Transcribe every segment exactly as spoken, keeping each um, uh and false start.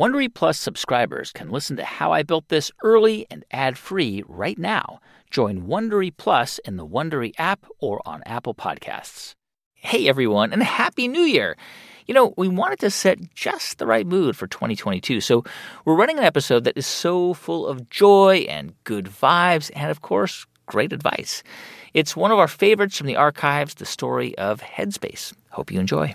Wondery Plus subscribers can listen to How I Built This early and ad-free right now. Join Wondery Plus in the Wondery app or on Apple Podcasts. Hey, everyone, and Happy New Year! You know, we wanted to set just the right mood for twenty twenty-two, so we're running an episode that is so full of joy and good vibes and, of course, great advice. It's one of our favorites from the archives, the story of Headspace. Hope you enjoy.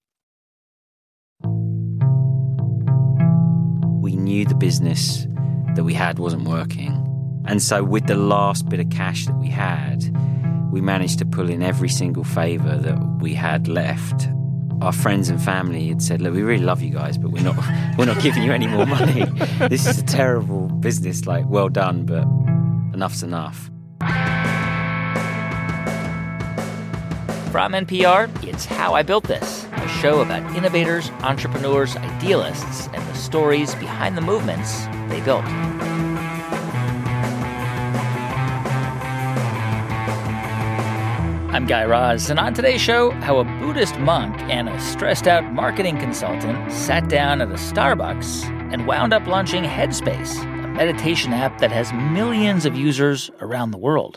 We knew the business that we had wasn't working. And so with the last bit of cash that we had, we managed to pull in every single favour that we had left. Our friends and family had said, look, we really love you guys, but we're not we're not giving you any more money. This is a terrible business, like, well done, but enough's enough. From N P R, it's How I Built This, a show about innovators, entrepreneurs, idealists, and the stories behind the movements they built. I'm Guy Raz, and on today's show, how a Buddhist monk and a stressed-out marketing consultant sat down at a Starbucks and wound up launching Headspace, a meditation app that has millions of users around the world.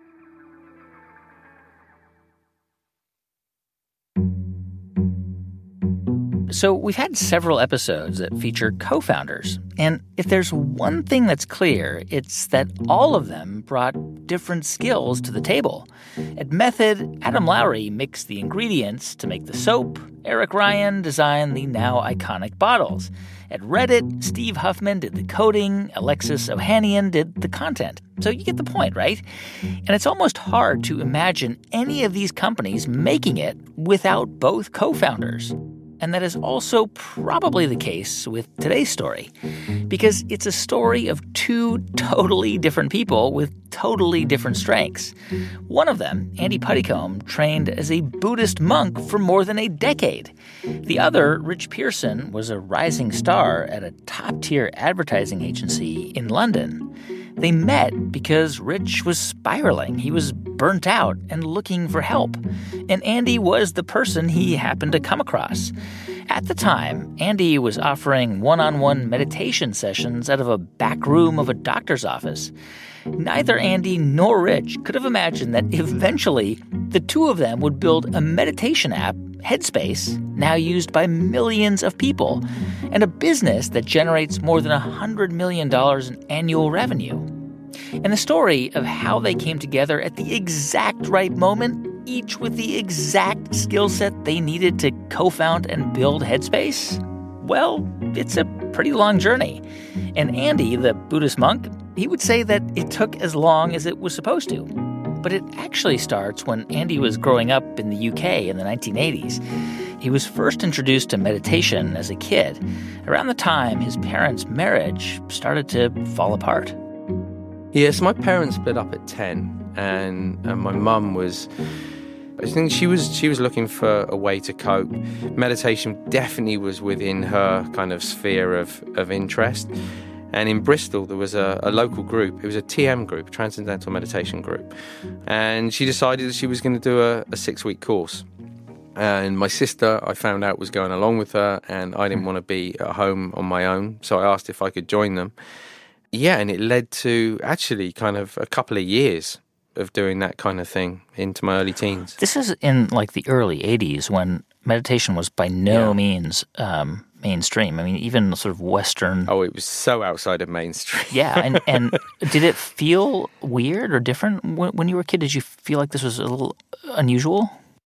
So we've had several episodes that feature co-founders, and if there's one thing that's clear, it's that all of them brought different skills to the table. At Method, Adam Lowry mixed the ingredients to make the soap. Eric Ryan designed the now iconic bottles. At Reddit, Steve Huffman did the coding. Alexis Ohanian did the content. So you get the point, right? And it's almost hard to imagine any of these companies making it without both co-founders. And that is also probably the case with today's story, because it's a story of two totally different people with totally different strengths. One of them, Andy Puddicombe, trained as a Buddhist monk for more than a decade. The other, Rich Pearson, was a rising star at a top-tier advertising agency in London. They met because Rich was spiraling. He was burnt out and looking for help. And Andy was the person he happened to come across. At the time, Andy was offering one-on-one meditation sessions out of a back room of a doctor's office. Neither Andy nor Rich could have imagined that eventually the two of them would build a meditation app, Headspace, now used by millions of people, and a business that generates more than one hundred million dollars in annual revenue. And the story of how they came together at the exact right moment, each with the exact skill set they needed to co-found and build Headspace, well, it's a pretty long journey. And Andy, the Buddhist monk, he would say that it took as long as it was supposed to. But it actually starts when Andy was growing up in the U K in the nineteen eighties. He was first introduced to meditation as a kid, around the time his parents' marriage started to fall apart. Yes, my parents split up at ten, and, and my mum was, I think she was she was looking for a way to cope. Meditation definitely was within her kind of sphere of, of interest. And in Bristol, there was a, a local group. It was a T M group, Transcendental Meditation Group. And she decided that she was going to do a, a six-week course. And my sister, I found out, was going along with her, and I didn't want to be at home on my own. So I asked if I could join them. Yeah, and it led to actually kind of a couple of years of doing that kind of thing into my early teens. This is in like the early eighties when meditation was by no yeah. means um, mainstream. I mean, even sort of Western. Oh, it was so outside of mainstream. yeah, and, and did it feel weird or different when, when you were a kid? Did you feel like this was a little unusual?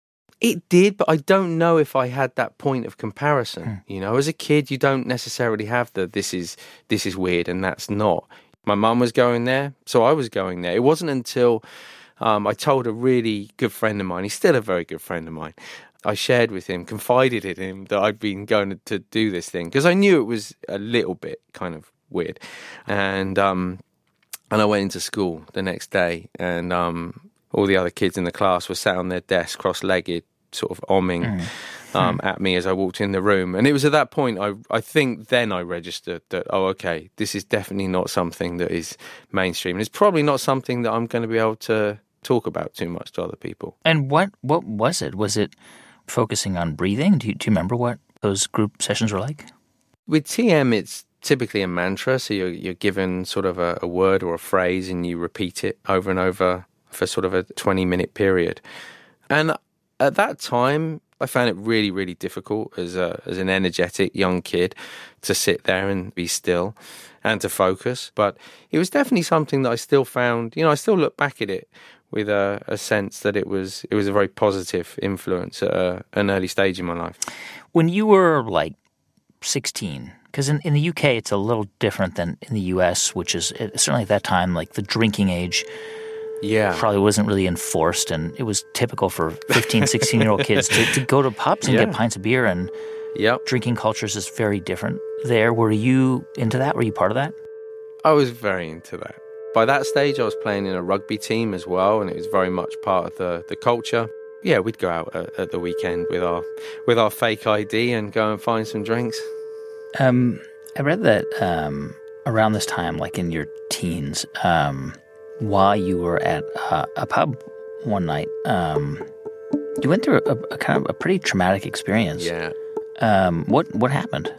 It did, but I don't know if I had that point of comparison. Hmm. You know, as a kid, you don't necessarily have the this is this is weird and that's not. My mum was going there, so I was going there. It wasn't until um, I told a really good friend of mine, he's still a very good friend of mine, I shared with him, confided in him that I'd been going to do this thing, because I knew it was a little bit kind of weird. And um, and I went into school the next day, and um, all the other kids in the class were sat on their desks, cross-legged, sort of omming mm. um, at me as I walked in the room. And it was at that point, I, I think then I registered that, oh, okay, this is definitely not something that is mainstream. And it's probably not something that I'm going to be able to talk about too much to other people. And what, what was it? Was it focusing on breathing? Do you, do you remember what those group sessions were like? With T M, it's typically a mantra. So you're, you're given sort of a, a word or a phrase and you repeat it over and over for sort of a twenty-minute period. And at that time, I found it really, really difficult as a as an energetic young kid to sit there and be still and to focus. But it was definitely something that I still found, you know, I still look back at it with a, a sense that it was it was a very positive influence at a, an early stage in my life. When you were like sixteen, because in, in the U K it's a little different than in the U S, which is certainly at that time, like the drinking age yeah. probably wasn't really enforced, and it was typical for fifteen, sixteen-year-old kids to, to go to pubs and yeah. get pints of beer, and yep. drinking cultures is very different there. Were you into that? Were you part of that? I was very into that. By that stage, I was playing in a rugby team as well, and it was very much part of the, the culture. Yeah, we'd go out at, at the weekend with our with our fake I D and go and find some drinks. Um, I read that um, around this time, like in your teens, um, while you were at uh, a pub one night, um, you went through a, a kind of a pretty traumatic experience. Yeah. Um, what what happened?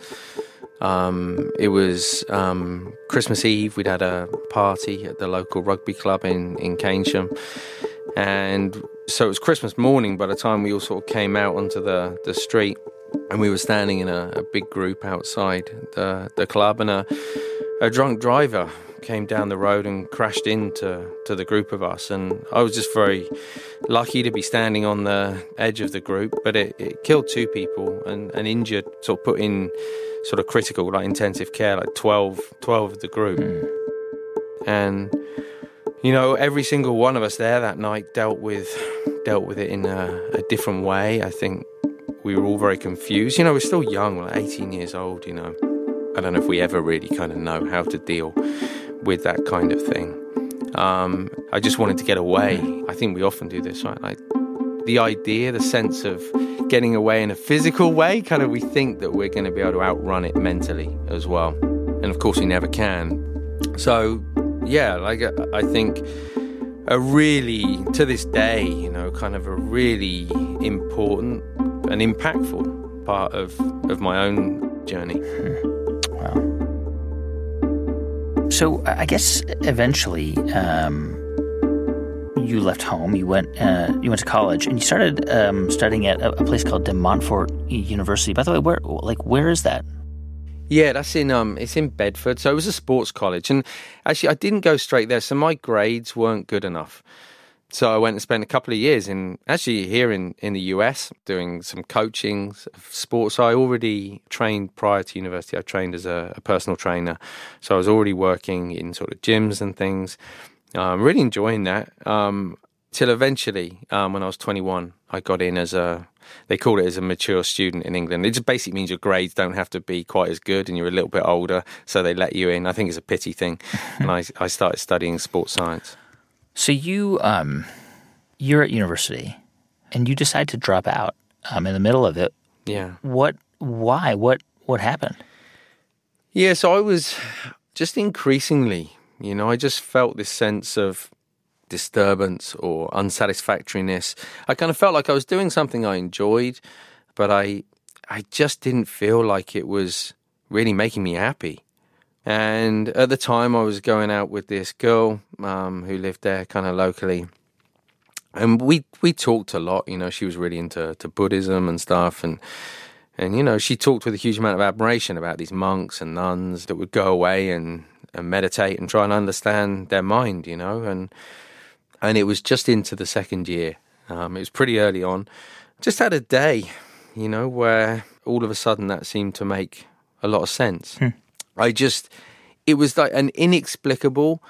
Um, it was um, Christmas Eve. We'd had a party at the local rugby club in, in Keynsham. And so it was Christmas morning by the time we all sort of came out onto the, the street. And we were standing in a, a big group outside the, the club. And a, a drunk driver came down the road and crashed into to the group of us. And I was just very lucky to be standing on the edge of the group. But it, it killed two people and, and injured, sort of put in sort of critical, like intensive care, like twelve, twelve of the group. Mm. And, you know, every single one of us there that night dealt with dealt with it in a, a different way. I think we were all very confused. You know, we're still young, we're like eighteen years old, you know. I don't know if we ever really kind of know how to deal with that kind of thing. Um, I just wanted to get away. I think we often do this, right? Like the idea, the sense of getting away in a physical way, kind of we think that we're going to be able to outrun it mentally as well. And of course we never can. So, yeah, like I think a really, to this day, you know, kind of a really important and impactful part of, of my own journey. Wow. So I guess eventually um, you left home, you went uh, you went to college, and you started um, studying at a, a place called De Montfort University. By the way, where like where is that? Yeah, that's in um, it's in Bedford. So it was a sports college, and actually I didn't go straight there. So my grades weren't good enough. So I went and spent a couple of years in actually here in, in the U S doing some coaching of sports. So I already trained prior to university. I trained as a, a personal trainer. So I was already working in sort of gyms and things. Um, really enjoying that. Um, till eventually, um, when I was twenty-one, I got in as a, they call it as a mature student in England. It just basically means your grades don't have to be quite as good and you're a little bit older. So they let you in. I think it's a pity thing. And I, I started studying sports science. So you, um, you're at university, and you decide to drop out um, in the middle of it. Yeah. What? Why? What? What happened? Yeah. So I was just increasingly, you know, I just felt this sense of disturbance or unsatisfactoriness. I kind of felt like I was doing something I enjoyed, but I, I just didn't feel like it was really making me happy. And at the time, I was going out with this girl um, who lived there kind of locally. And we we talked a lot, you know, she was really into to Buddhism and stuff. And, and, you know, she talked with a huge amount of admiration about these monks and nuns that would go away and, and meditate and try and understand their mind, you know. And and it was just into the second year. Um, it was pretty early on. Just had a day, you know, where all of a sudden that seemed to make a lot of sense. Hmm. I just, it was like an inexplicable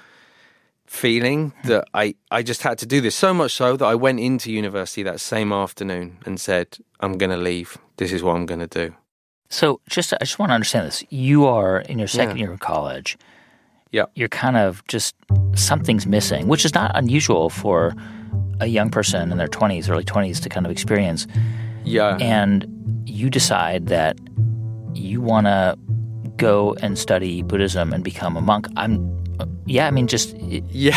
feeling that I, I just had to do this. So much so that I went into university that same afternoon and said, I'm going to leave. This is what I'm going to do. So just, I just want to understand this. You are in your second yeah. year of college. Yeah. You're kind of just, something's missing, which is not unusual for a young person in their twenties, early twenties to kind of experience. Yeah. And you decide that you want to go and study Buddhism and become a monk. I'm, yeah, I mean, just... Yeah.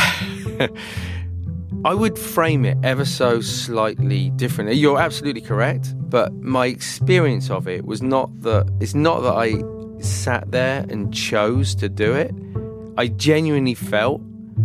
I would frame it ever so slightly differently. You're absolutely correct, but my experience of it was not that, it's not that I sat there and chose to do it, I genuinely felt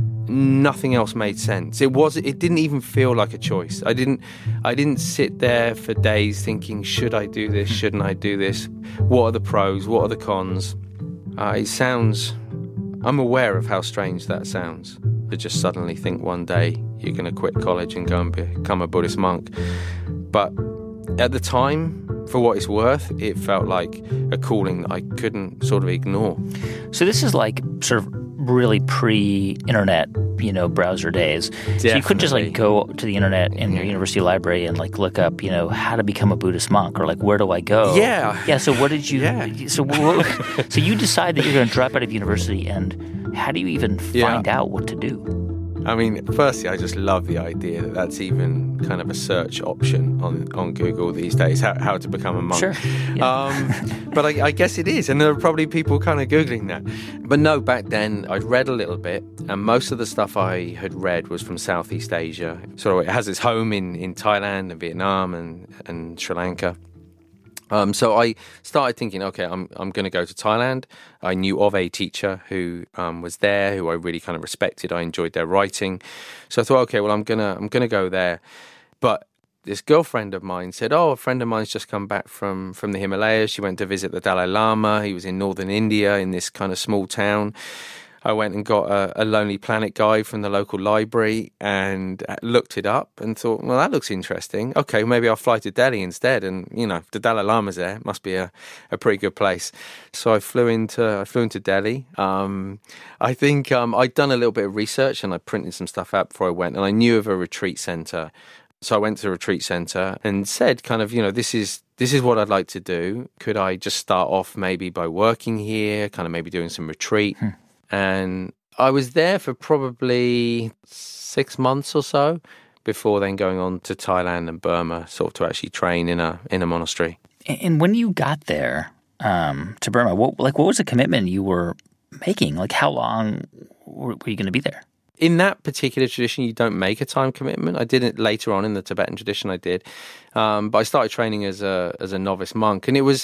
nothing else made sense. It was it didn't even feel like a choice. I didn't I didn't sit there for days thinking, should I do this, shouldn't I do this? What are the pros, what are the cons? Uh, it sounds I'm aware of how strange that sounds, to just suddenly think one day you're going to quit college and go and become a Buddhist monk. But at the time, for what it's worth, it felt like a calling that I couldn't sort of ignore. So this is like sort of really pre-internet, you know, browser days. Definitely. So you couldn't just like go to the internet in your university library and like look up, you know, how to become a Buddhist monk or like where do I go? Yeah. Yeah. So what did you? Yeah. So what, so you decide that you're going to drop out of university, and how do you even find Yeah. out what to do? I mean, firstly, I just love the idea that that's even kind of a search option on, on Google these days, how, how to become a monk. Sure. Yeah. Um, but I, I guess it is, and there are probably people kind of Googling that. But no, back then, I'd read a little bit, and most of the stuff I had read was from Southeast Asia. So it has its home in, in Thailand and Vietnam and, and Sri Lanka. Um, so I started thinking, okay, I'm I'm going to go to Thailand. I knew of a teacher who um, was there, who I really kind of respected. I enjoyed their writing, so I thought, okay, well, I'm gonna I'm gonna go there. But this girlfriend of mine said, oh, a friend of mine's just come back from from the Himalayas. She went to visit the Dalai Lama. He was in northern India in this kind of small town. I went and got a, a Lonely Planet guide from the local library and looked it up and thought, well, that looks interesting. Okay, maybe I'll fly to Delhi instead. And, you know, if the Dalai Lama's there, it must be a, a pretty good place. So I flew into I flew into Delhi. Um, I think um, I'd done a little bit of research and I printed some stuff out before I went. And I knew of a retreat center. So I went to the retreat center and said kind of, you know, this is this is what I'd like to do. Could I just start off maybe by working here, kind of maybe doing some retreat? Hmm. And I was there for probably six months or so before then going on to Thailand and Burma, sort of to actually train in a in a monastery. And when you got there um, to Burma, what like what was the commitment you were making? Like how long were, were you going to be there? In that particular tradition, you don't make a time commitment. I did it later on in the Tibetan tradition. I did, um, but I started training as a as a novice monk, and it was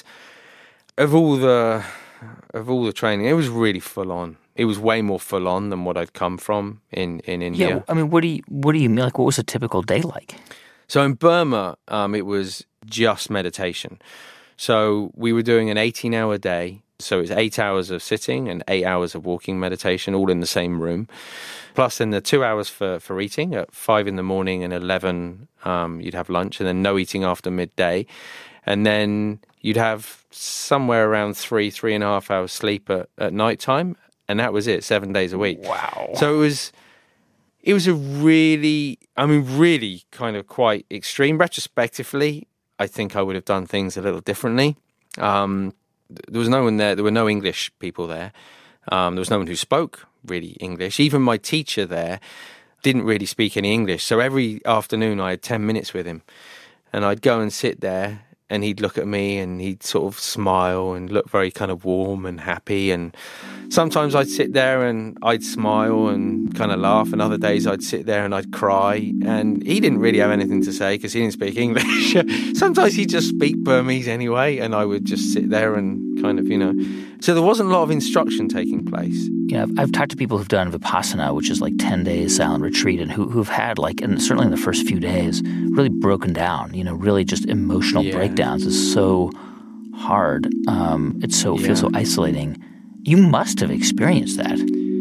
of all the of all the training, it was really full on. It was way more full on than what I'd come from in, in India. Yeah, I mean, what do you what do you mean? Like, what was a typical day like? So in Burma, um, it was just meditation. So we were doing an eighteen-hour day. So it's eight hours of sitting and eight hours of walking meditation, all in the same room. Plus, then the two hours for, for eating at five in the morning and eleven, um, you'd have lunch, and then no eating after midday. And then you'd have somewhere around three, three and a half hours sleep at, at night time. And that was it, seven days a week. Wow. So it was it was a really, I mean, really kind of quite extreme. Retrospectively, I think I would have done things a little differently. Um, there was no one there. There were no English people there. Um, there was no one who spoke really English. Even my teacher there didn't really speak any English. So every afternoon I had ten minutes with him. And I'd go and sit there. And he'd look at me and he'd sort of smile and look very kind of warm and happy. And sometimes I'd sit there and I'd smile and kind of laugh. And other days I'd sit there and I'd cry. And he didn't really have anything to say because he didn't speak English. Sometimes he'd just speak Burmese anyway. And I would just sit there and kind of, you know. So there wasn't a lot of instruction taking place. You know, I've, I've talked to people who've done Vipassana, which is like ten days silent retreat, and who, who've had like, and certainly in the first few days, really broken down, you know, really just emotional yeah. breakdowns. It's so hard. Um, it's so, yeah. feels so isolating. You must have experienced that.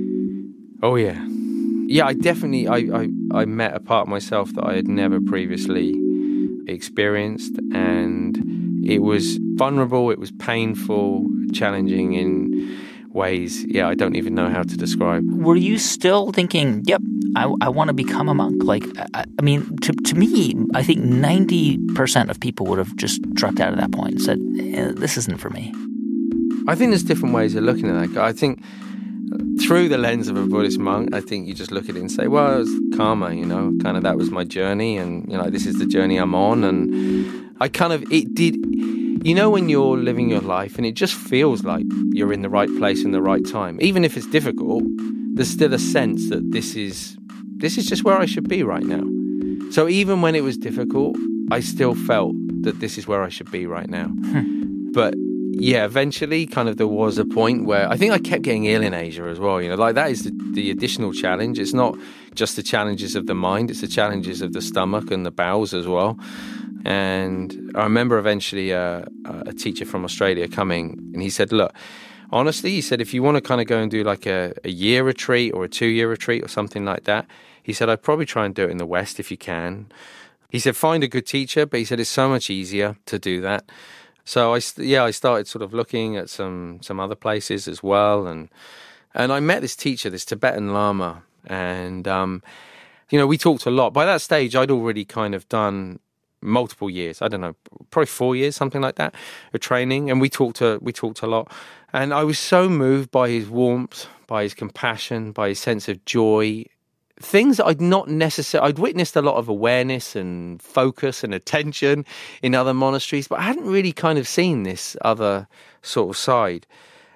Oh, yeah. Yeah, I definitely, I, I, I met a part of myself that I had never previously experienced, and it was vulnerable, it was painful, challenging in ways, yeah, I don't even know how to describe. Were you still thinking, yep, I, I want to become a monk? Like, I, I mean, to to me, I think ninety percent of people would have just dropped out at that point and said, eh, this isn't for me. I think there's different ways of looking at that. I think through the lens of a Buddhist monk, I think you just look at it and say, well, it's karma, you know, kind of that was my journey, and, you know, this is the journey I'm on. And I kind of, it did... You know, when you're living your life and it just feels like you're in the right place in the right time, even if it's difficult, there's still a sense that this is this is just where I should be right now. So even when it was difficult, I still felt that this is where I should be right now. Hmm. But yeah, eventually kind of there was a point where I think I kept getting ill in Asia as well. You know, like that is the, the additional challenge. It's not just the challenges of the mind, it's the challenges of the stomach and the bowels as well. And I remember eventually uh, a teacher from Australia coming, and he said, look, honestly, he said, if you want to kind of go and do like a, a year retreat or a two-year retreat or something like that, he said, I'd probably try and do it in the West if you can. He said, find a good teacher, but he said, it's so much easier to do that. So, I, yeah, I started sort of looking at some some other places as well. And and I met this teacher, this Tibetan Lama, and, um, you know, we talked a lot. By that stage, I'd already kind of done multiple years, I don't know, probably four years, something like that, of training. And we talked a, we talked a lot. And I was so moved by his warmth, by his compassion, by his sense of joy, things that I'd not necessarily, I'd witnessed a lot of awareness and focus and attention in other monasteries, but I hadn't really kind of seen this other sort of side.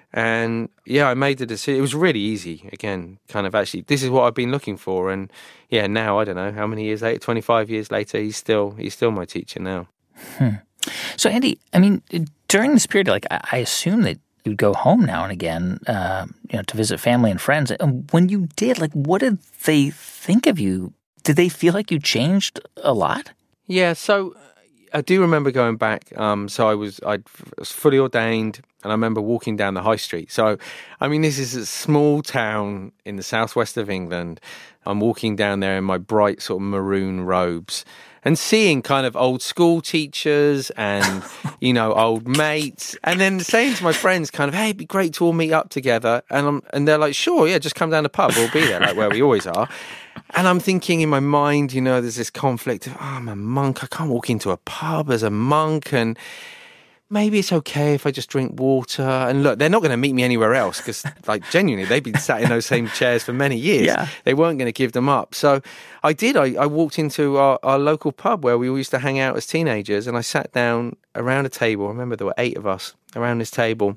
And yeah, I made the decision. It was really easy, again, kind of actually, this is what I've been looking for. And yeah, now, I don't know, how many years later, twenty-five years later, he's still, he's still my teacher now. Hmm. So Andy, I mean, during this period, like, I, I assume that you'd go home now and again, uh, you know, to visit family and friends. And when you did, like, what did they think of you? Did they feel like you changed a lot? Yeah, so I do remember going back. Um, so I was I was fully ordained, and I remember walking down the high street. So, I mean, this is a small town in the southwest of England. I'm walking down there in my bright sort of maroon robes, and seeing kind of old school teachers and, you know, old mates, and then saying to my friends kind of, hey, it'd be great to all meet up together. And I'm, and they're like, sure, yeah, just come down the pub. We'll be there, like where we always are. And I'm thinking in my mind, you know, there's this conflict of, oh, I'm a monk. I can't walk into a pub as a monk. And maybe it's okay if I just drink water. And look, they're not going to meet me anywhere else because, like, genuinely, they've been sat in those same chairs for many years. Yeah. They weren't going to give them up. So I did. I, I walked into our, our local pub where we all used to hang out as teenagers, and I sat down around a table. I remember there were eight of us around this table.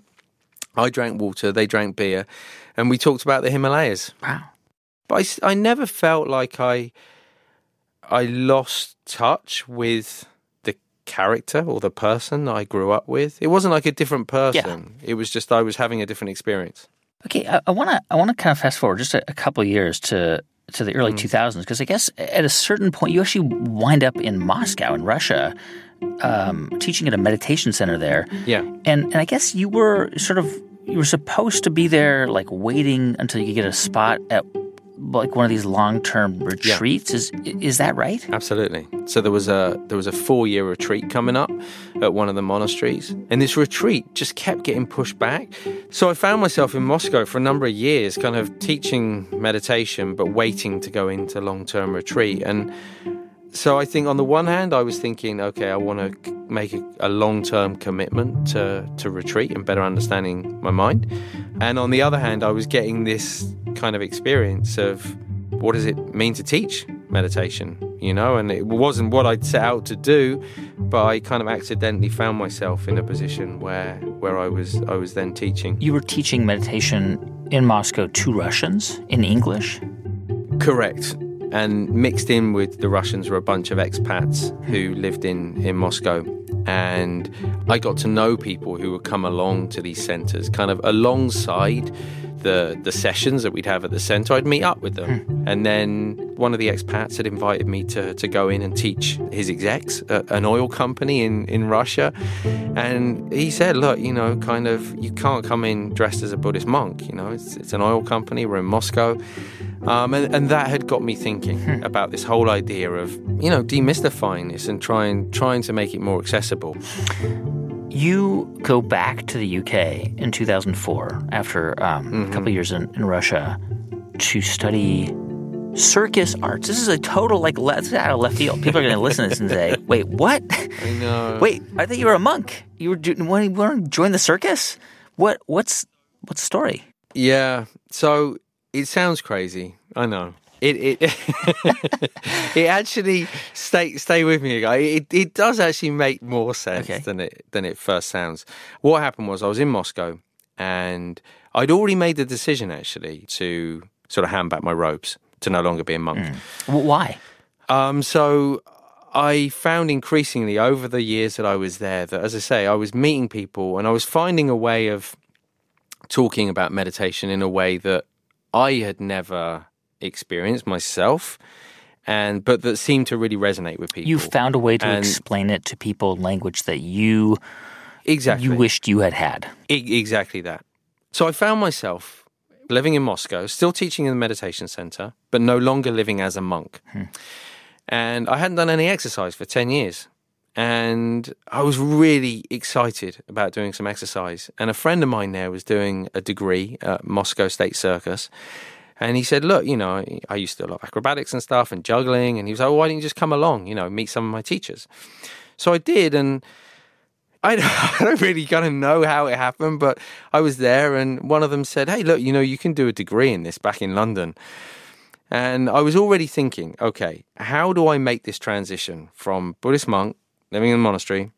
I drank water, they drank beer, and we talked about the Himalayas. Wow. But I, I never felt like I I lost touch with the character or the person that I grew up with. It wasn't like a different person. Yeah. It was just I was having a different experience. Okay, I want to I want to kind of fast forward just a, a couple of years to to the early mm. two thousands, because I guess at a certain point you actually wind up in Moscow in Russia, um, teaching at a meditation center there. Yeah, and and I guess you were sort of you were supposed to be there, like waiting until you could get a spot at like one of these long-term retreats. Yeah. Is is that right? Absolutely. So there was a there was a four-year retreat coming up at one of the monasteries, and this retreat just kept getting pushed back. So I found myself in Moscow for a number of years, kind of teaching meditation, but waiting to go into long-term retreat. And so I think on the one hand, I was thinking, okay, I want to make a, a long-term commitment to, to retreat and better understanding my mind. And on the other hand, I was getting this kind of experience of what does it mean to teach meditation, you know? And it wasn't what I'd set out to do, but I kind of accidentally found myself in a position where where I was I was then teaching. You were teaching meditation in Moscow to Russians in English? Correct. And mixed in with the Russians were a bunch of expats who lived in, in Moscow. And I got to know people who would come along to these centers, kind of alongside the the sessions that we'd have at the center. I'd meet up with them. Hmm. And then one of the expats had invited me to, to go in and teach his execs at an oil company in, in Russia. And he said, look, you know, kind of, you can't come in dressed as a Buddhist monk. You know, it's, it's an oil company. We're in Moscow. Um, and, and that had got me thinking hmm. about this whole idea of, you know, demystifying this and trying trying to make it more accessible. You go back to the U K in two thousand four after um, mm-hmm. a couple of years in, in Russia to study circus arts. This is a total, like, let's out of left field. People are going to listen to this and say, wait, what? I know. Wait, I thought you were a monk. You were do- want to join the circus? What? What's what's the story? Yeah, so it sounds crazy. I know. It it it actually stay stay with me, guy. It it does actually make more sense okay. than it than it first sounds. What happened was I was in Moscow, and I'd already made the decision actually to sort of hand back my robes to no longer be a monk. Mm. Why? Um, so I found increasingly over the years that I was there that, as I say, I was meeting people and I was finding a way of talking about meditation in a way that I had never experienced myself, and but that seemed to really resonate with people. You found a way to and explain it to people in language that you exactly you wished you had had. E- exactly that. So I found myself living in Moscow, still teaching in the meditation center, but no longer living as a monk. Hmm. And I hadn't done any exercise for ten years. And I was really excited about doing some exercise. And a friend of mine there was doing a degree at Moscow State Circus. And he said, look, you know, I used to love acrobatics and stuff and juggling. And he was like, well, why don't you just come along, you know, meet some of my teachers? So I did. And I don't really kind of know how it happened, but I was there. And one of them said, hey, look, you know, you can do a degree in this back in London. And I was already thinking, okay, how do I make this transition from Buddhist monk living in a monastery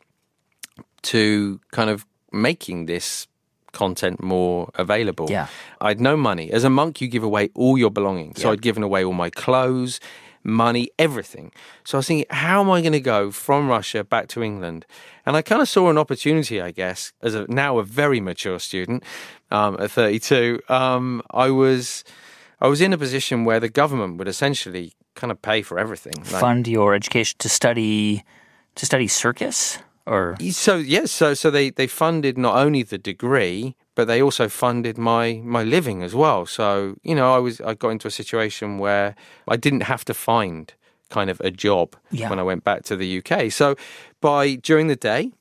to kind of making this content more available? Yeah. I had no money. As a monk, you give away all your belongings. So yeah. I'd given away all my clothes, money, everything. So I was thinking, how am I going to go from Russia back to England? And I kind of saw an opportunity, I guess, as a now a very mature student um, at thirty-two. Um, I was... I was in a position where the government would essentially kind of pay for everything. Like, fund your education to study to study circus, or so yes. So so they, they funded not only the degree, but they also funded my my living as well. So you know, I was I got into a situation where I didn't have to find kind of a job yeah. when I went back to the U K. So by during the day,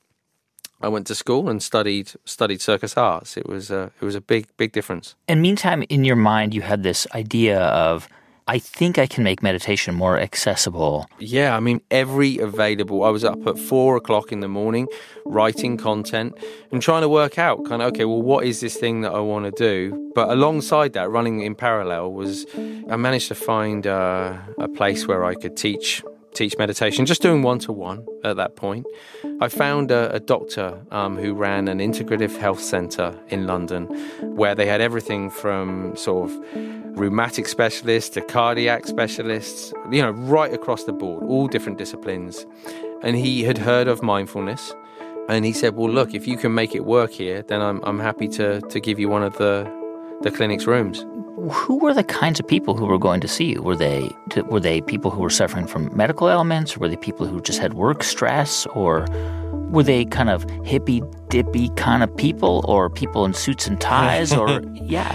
I went to school and studied studied circus arts. It was a it was a big big difference. And meantime, in your mind, you had this idea of, I think I can make meditation more accessible. Yeah, I mean, every available. I was up at four o'clock in the morning, writing content and trying to work out kind of okay, well, what is this thing that I want to do? But alongside that, running in parallel was, I managed to find uh, a place where I could teach. teach meditation, just doing one-to-one at that point. I found a, a doctor um, who ran an integrative health centre in London where they had everything from sort of rheumatic specialists to cardiac specialists, you know, right across the board, all different disciplines. And he had heard of mindfulness and he said, well, look, if you can make it work here, then I'm I'm happy to to give you one of the the clinic's rooms. Who were the kinds of people who were going to see you? Were they were they people who were suffering from medical ailments? Or were they people who just had work stress? Or were they kind of hippy-dippy kind of people? Or people in suits and ties? Or, yeah.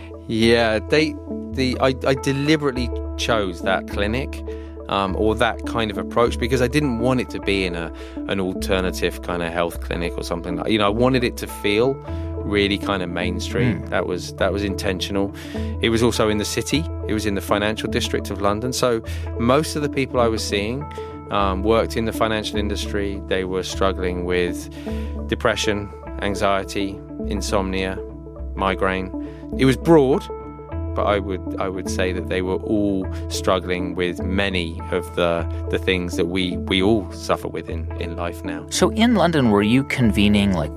Yeah, they, the, I, I deliberately chose that clinic um, or that kind of approach because I didn't want it to be in a an alternative kind of health clinic or something like, you know, I wanted it to feel really kind of mainstream. Mm. That was that was intentional. It was also in the city. It was in the financial district of London. So most of the people I was seeing um, worked in the financial industry. They were struggling with depression, anxiety, insomnia, migraine. It was broad, but I would I would say that they were all struggling with many of the the things that we we all suffer with in, in life now. So in London, were you convening like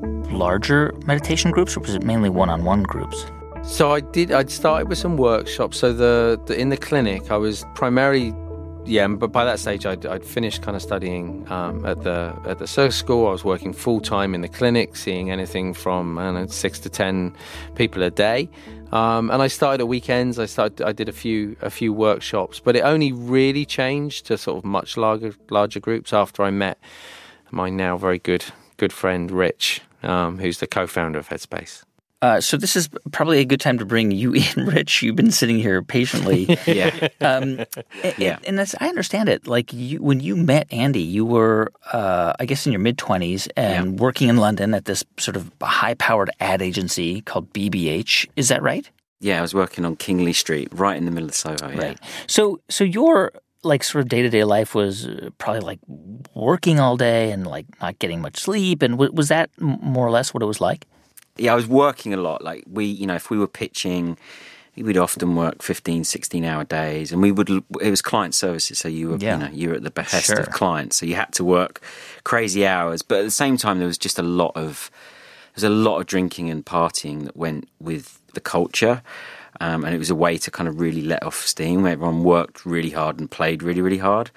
larger meditation groups, or was it mainly one-on-one groups? So I did. I'd started with some workshops. So the, the in the clinic, I was primarily, yeah. But by that stage, I'd, I'd finished kind of studying um, at the at the circus school. I was working full time in the clinic, seeing anything from I don't know six to ten people a day. Um, and I started at weekends. I started. I did a few a few workshops, but it only really changed to sort of much larger larger groups after I met my now very good good friend Rich. Um, who's the co-founder of Headspace. Uh, so this is probably a good time to bring you in, Rich. You've been sitting here patiently. yeah. Um, yeah. And, and as I understand it, like you, when you met Andy, you were, uh, I guess, in your mid-twenties and yeah. working in London at this sort of high-powered ad agency called B B H. Is that right? Yeah, I was working on Kingly Street, right in the middle of Soho. Yeah. Right. So, so your like sort of day-to-day life was probably like working all day and like not getting much sleep. And w- was that more or less what it was like? Yeah, I was working a lot. Like we, you know, if we were pitching, we'd often work fifteen, sixteen hour days, and we would, it was client services. So you were, yeah. you know, you were at the behest sure. of clients. So you had to work crazy hours. But at the same time, there was just a lot of, there was a lot of drinking and partying that went with the culture. Um, and it was a way to kind of really let off steam. Everyone worked really hard and played really, really hard.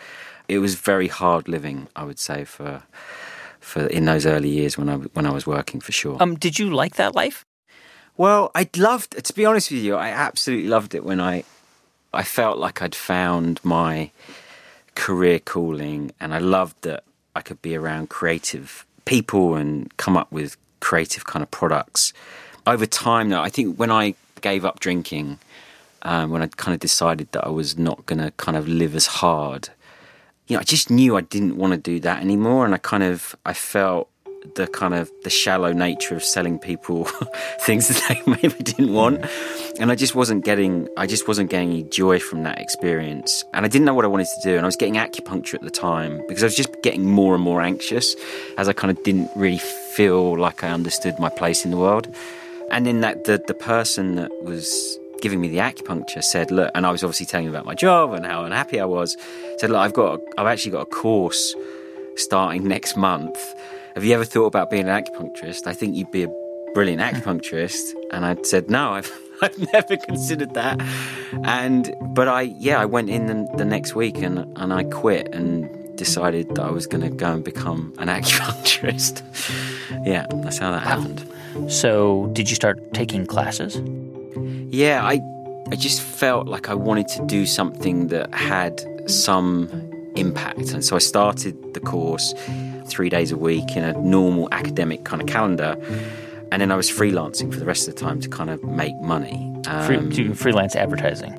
it was very hard living, I would say, for for in those early years when I when I was working, for sure. Um, did you like that life? Well, I loved, to be honest with you, I absolutely loved it when I I felt like I'd found my career calling, and I loved that I could be around creative people and come up with creative kind of products. Over time, though, I think when I gave up drinking, um, when I kind of decided that I was not going to kind of live as hard, you know, I just knew I didn't want to do that anymore. And I kind of, I felt the kind of the shallow nature of selling people things that they maybe didn't want. And I just wasn't getting, I just wasn't getting any joy from that experience. And I didn't know what I wanted to do. And I was getting acupuncture at the time because I was just getting more and more anxious as I kind of didn't really feel like I understood my place in the world. And then that the, the person that was giving me the acupuncture said, look, and I was obviously telling him about my job and how unhappy I was, said, look, I've got, a, I've actually got a course starting next month. Have you ever thought about being an acupuncturist? I think you'd be a brilliant acupuncturist. And I said, no, I've I've never considered that. And but I yeah, I went in the, the next week and and I quit and decided that I was going to go and become an acupuncturist. Yeah, that's how that wow. happened. So, did you start taking classes? Yeah, I I just felt like I wanted to do something that had some impact. And so I started the course three days a week in a normal academic kind of calendar. And then I was freelancing for the rest of the time to kind of make money. Um, Free, doing freelance advertising?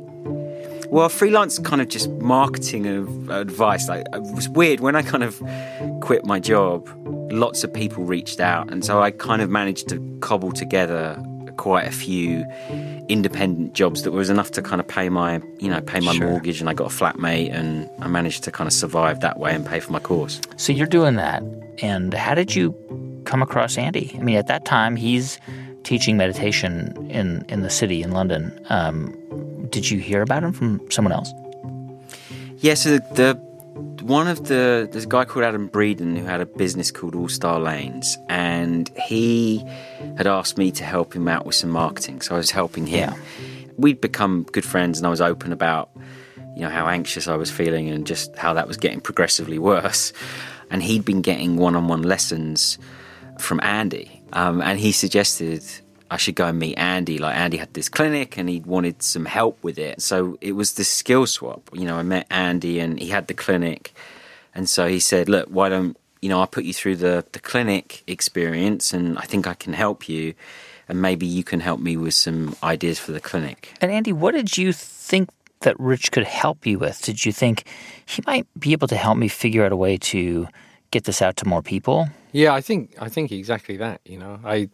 Well, freelance kind of just marketing of advice. Like, it was weird. When I kind of quit my job, lots of people reached out. And so I kind of managed to cobble together quite a few independent jobs that was enough to kind of pay my, you know, pay my sure. mortgage. And I got a flatmate and I managed to kind of survive that way and pay for my course. So you're doing that. And how did you come across Andy? I mean, at that time, he's teaching meditation in, in the city in London. Um, did you hear about him from someone else? Yeah, so the, the one of the there's a guy called Adam Breeden who had a business called All Star Lanes, and he had asked me to help him out with some marketing. So I was helping him. Yeah. We'd become good friends, and I was open about, you know, how anxious I was feeling and just how that was getting progressively worse. And he'd been getting one-on-one lessons from Andy, um, and he suggested I should go and meet Andy. Like, Andy had this clinic and he wanted some help with it, so it was this skill swap. You know, I met Andy and he had the clinic, and so he said, look, why don't, you know, I'll put you through the, the clinic experience and I think I can help you, and maybe you can help me with some ideas for the clinic. And Andy, what did you think that Rich could help you with? Did you think he might be able to help me figure out a way to get this out to more people? Yeah, I think I think exactly that. You know, I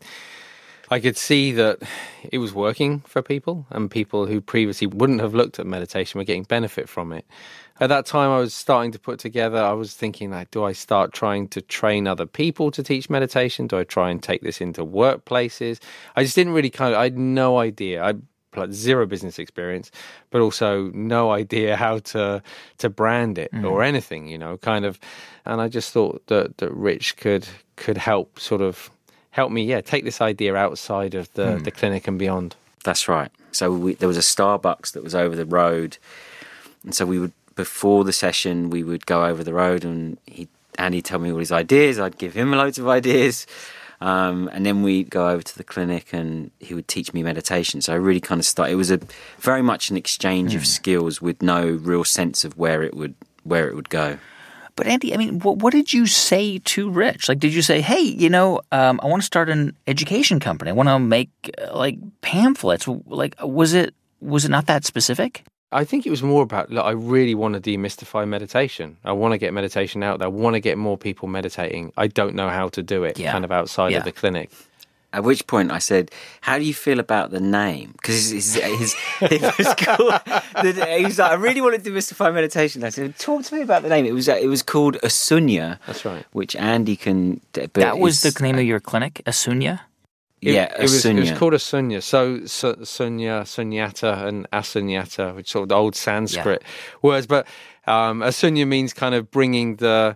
I could see that it was working for people, and people who previously wouldn't have looked at meditation were getting benefit from it. At that time, I was starting to put together, I was thinking, like, do I start trying to train other people to teach meditation? Do I try and take this into workplaces? I just didn't really kind of, I had no idea. I like zero business experience, but also no idea how to to brand it mm. or anything, you know, kind of. And I just thought that that Rich could could help sort of help me, yeah, take this idea outside of the, mm. the clinic and beyond. That's right. So we, there was a Starbucks that was over the road, and so we would, before the session, we would go over the road, and he Andy'd tell me all his ideas. I'd give him loads of ideas. Um, and then we'd go over to the clinic and he would teach me meditation. So I really kind of started, it was a very much an exchange mm. of skills with no real sense of where it would where it would go. But Andy, I mean, what, what did you say to Rich? Like, did you say, hey, you know, um, I want to start an education company. I want to make uh, like pamphlets. Like, was it was it not that specific? I think it was more about, look, I really want to demystify meditation. I want to get meditation out there. I want to get more people meditating. I don't know how to do it yeah. kind of outside yeah. of the clinic. At which point I said, how do you feel about the name? Because his, his, it was called, he was like, I really want to demystify meditation. I said, talk to me about the name. It was it was called Asunya. That's right. Which Andy can... That was the name of your clinic, Asunya? It, yeah, it was, it was called Asunya. So, so Sunya, Sunyata, and Asunyata, which sort of the old Sanskrit yeah. words. But um, Asunya means kind of bringing the,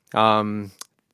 um,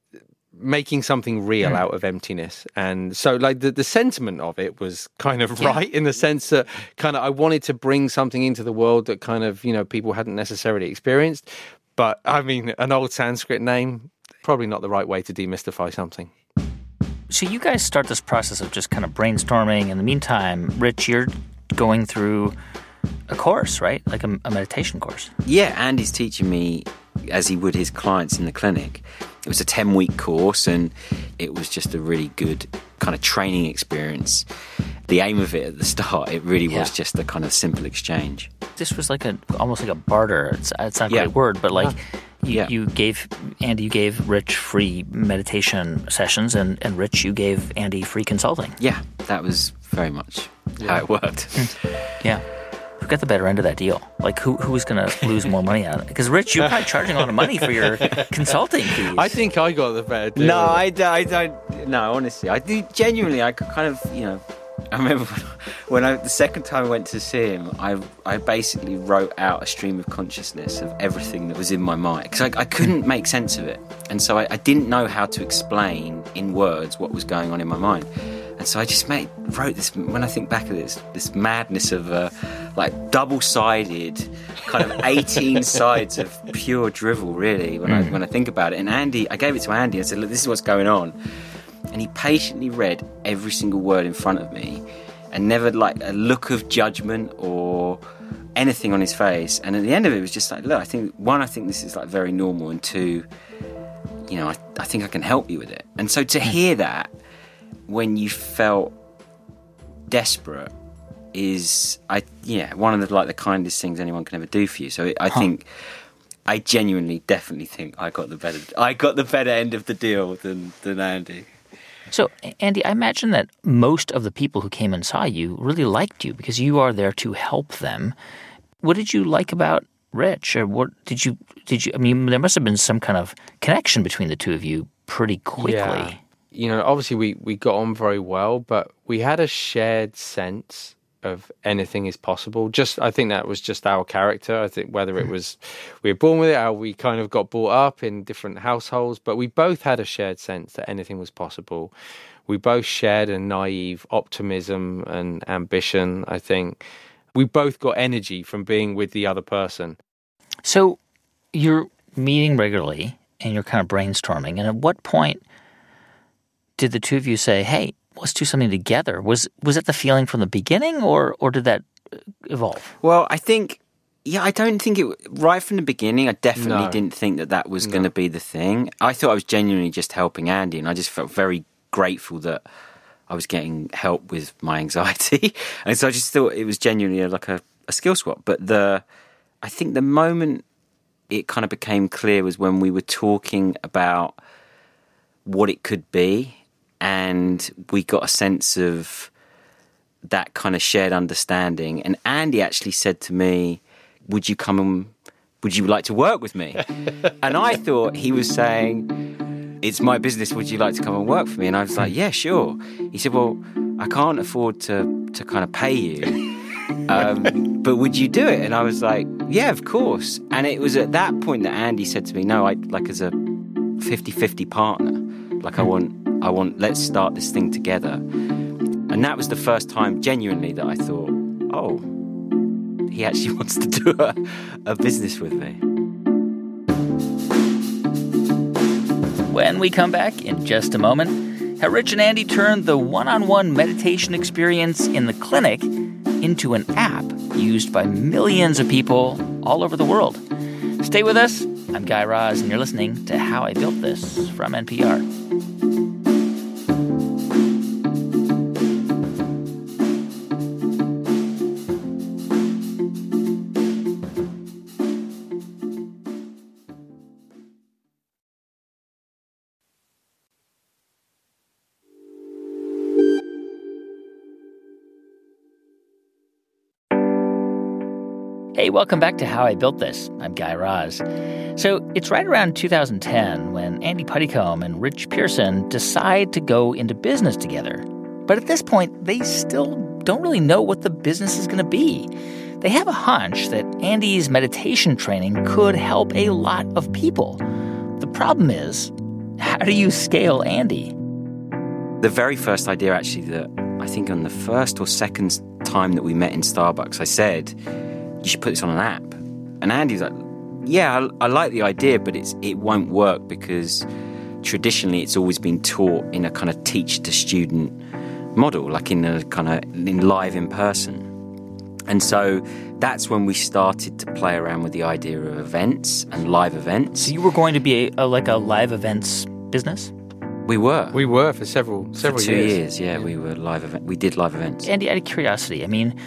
making something real mm. out of emptiness. And so, like the, the sentiment of it was kind of yeah. right in the sense that kind of I wanted to bring something into the world that kind of, you know, people hadn't necessarily experienced. But, I mean, an old Sanskrit name, probably not the right way to demystify something. So you guys start this process of just kind of brainstorming. In the meantime, Rich, you're going through a course, right? Like a, a meditation course. Yeah, Andy's teaching me as he would his clients in the clinic. It was a ten-week course, and it was just a really good kind of training experience. The aim of it at the start, it really Yeah. was just a kind of simple exchange. This was like a almost like a barter. It's, it's not a Yeah. great word, but like you, Yeah. you gave Andy, you gave Rich free meditation sessions, and, and Rich, you gave Andy free consulting. Yeah, that was very much how it worked. Yeah. Who got the better end of that deal? Like, who who was going to lose more money on it? Because, Rich, you're probably charging a lot of money for your consulting fees. I think I got the better deal. No, I, d- I don't. No, honestly, I do. Genuinely, I could kind of, you know, I remember when I the second time I went to see him, I I basically wrote out a stream of consciousness of everything that was in my mind because I, I couldn't make sense of it, and so I, I didn't know how to explain in words what was going on in my mind. And so I just made, wrote this, when I think back of this, this madness of uh, like double-sided, kind of eighteen sides of pure drivel, really, when, mm. I, when I think about it. And Andy, I gave it to Andy. I said, look, this is what's going on. And he patiently read every single word in front of me and never like a look of judgment or anything on his face. And at the end of it, it was just like, look, I think, one, I think this is like very normal. And two, you know, I, I think I can help you with it. And so to hear that, when you felt desperate is I yeah one of the like the kindest things anyone can ever do for you. So I huh. think I genuinely definitely think I got the better I got the better end of the deal than than Andy. So Andy, I imagine that most of the people who came and saw you really liked you because you are there to help them. What did you like about Rich, or what did you did you I mean there must have been some kind of connection between the two of you pretty quickly. Yeah. You know, obviously we, we got on very well, but we had a shared sense of anything is possible. Just, I think that was just our character. I think whether it was we were born with it, how we kind of got brought up in different households, but we both had a shared sense that anything was possible. We both shared a naive optimism and ambition, I think. We both got energy from being with the other person. So you're meeting regularly and you're kind of brainstorming. And at what point did the two of you say, hey, let's do something together? Was was it the feeling from the beginning, or or did that evolve? Well, I think, yeah, I don't think it, right from the beginning, I definitely No. didn't think that that was No. going to be the thing. I thought I was genuinely just helping Andy, and I just felt very grateful that I was getting help with my anxiety. And so I just thought it was genuinely like a, a skill swap. But the, I think the moment it kind of became clear was when we were talking about what it could be, and we got a sense of that kind of shared understanding. And Andy actually said to me, would you come and would you like to work with me? And I thought he was saying, it's my business, would you like to come and work for me? And I was like, yeah, sure. He said, well, I can't afford to to kind of pay you, um, but would you do it? And I was like, yeah, of course. And it was at that point that Andy said to me, no, I like as a fifty-fifty partner, like I want I want, let's start this thing together. And that was the first time, genuinely, that I thought, oh, he actually wants to do a, a business with me. When we come back in just a moment, how Rich and Andy turned the one-on-one meditation experience in the clinic into an app used by millions of people all over the world. Stay with us. I'm Guy Raz, and you're listening to How I Built This from N P R. Hey, welcome back to How I Built This. I'm Guy Raz. So it's right around two thousand ten when Andy Puddicombe and Rich Pearson decide to go into business together. But at this point, they still don't really know what the business is going to be. They have a hunch that Andy's meditation training could help a lot of people. The problem is, how do you scale Andy? The very first idea, actually, that I think on the first or second time that we met in Starbucks, I said, you should put this on an app. And Andy was like, yeah, I, I like the idea, but it's it won't work because traditionally it's always been taught in a kind of teacher to student model, like in a kind of in live in person. And so that's when we started to play around with the idea of events and live events. So you were going to be a, a, like a live events business? We were. We were for several several for two years. years. Yeah, we were live event. We did live events. Andy, out of curiosity, I mean,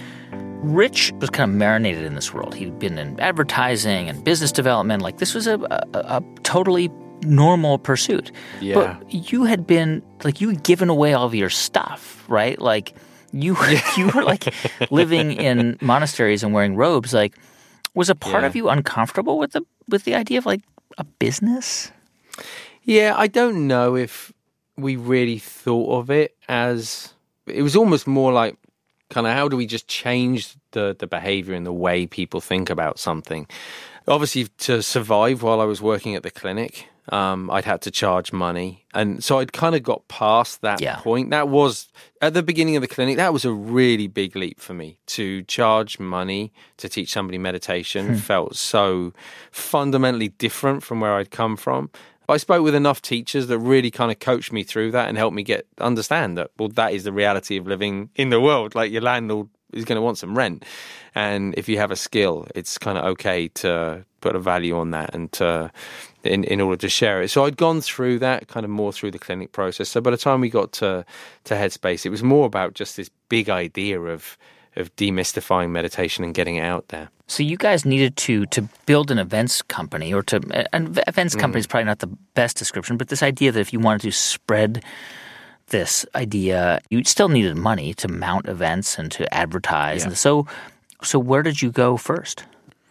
Rich was kind of marinated in this world. He'd been in advertising and business development. Like this was a, a, a totally normal pursuit. Yeah. But you had been like you had given away all of your stuff, right? Like. You you were like living in monasteries and wearing robes. Like, was a part yeah. of you uncomfortable with the with the idea of like a business? Yeah, I don't know if we really thought of it as it was almost more like kind of how do we just change the the behavior and the way people think about something. Obviously, to survive while I was working at the clinic, um, I'd had to charge money. And so I'd kind of got past that yeah. point. That was, at the beginning of the clinic, that was a really big leap for me. To charge money to teach somebody meditation hmm. felt so fundamentally different from where I'd come from. But I spoke with enough teachers that really kind of coached me through that and helped me get understand that, well, that is the reality of living in the world. Like your landlord is going to want some rent. And if you have a skill, it's kind of okay to put a value on that and to, in, in order to share it. So I'd gone through that kind of more through the clinic process. So by the time we got to, to Headspace, it was more about just this big idea of of demystifying meditation and getting it out there. So you guys needed to to build an events company or to an events company is probably not the best description, but this idea that if you wanted to spread this idea, you still needed money to mount events and to advertise. Yeah. And so, so where did you go first?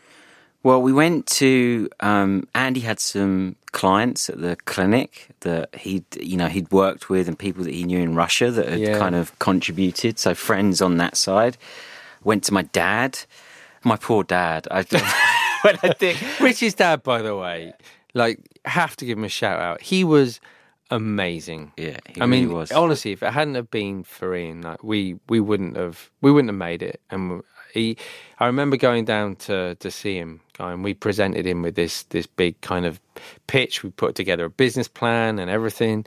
Well, we went to um, Andy had some clients at the clinic that he'd you know he'd worked with and people that he knew in Russia that had yeah. kind of contributed. So friends on that side. Went to my dad, my poor dad. I when I think Rich's dad, by the way, like have to give him a shout out. He was amazing. Yeah, he I really mean, was. honestly, if it hadn't have been for Ian, like we we wouldn't have we wouldn't have made it. And he, I remember going down to to see him, and we presented him with this this big kind of pitch. We put together a business plan and everything.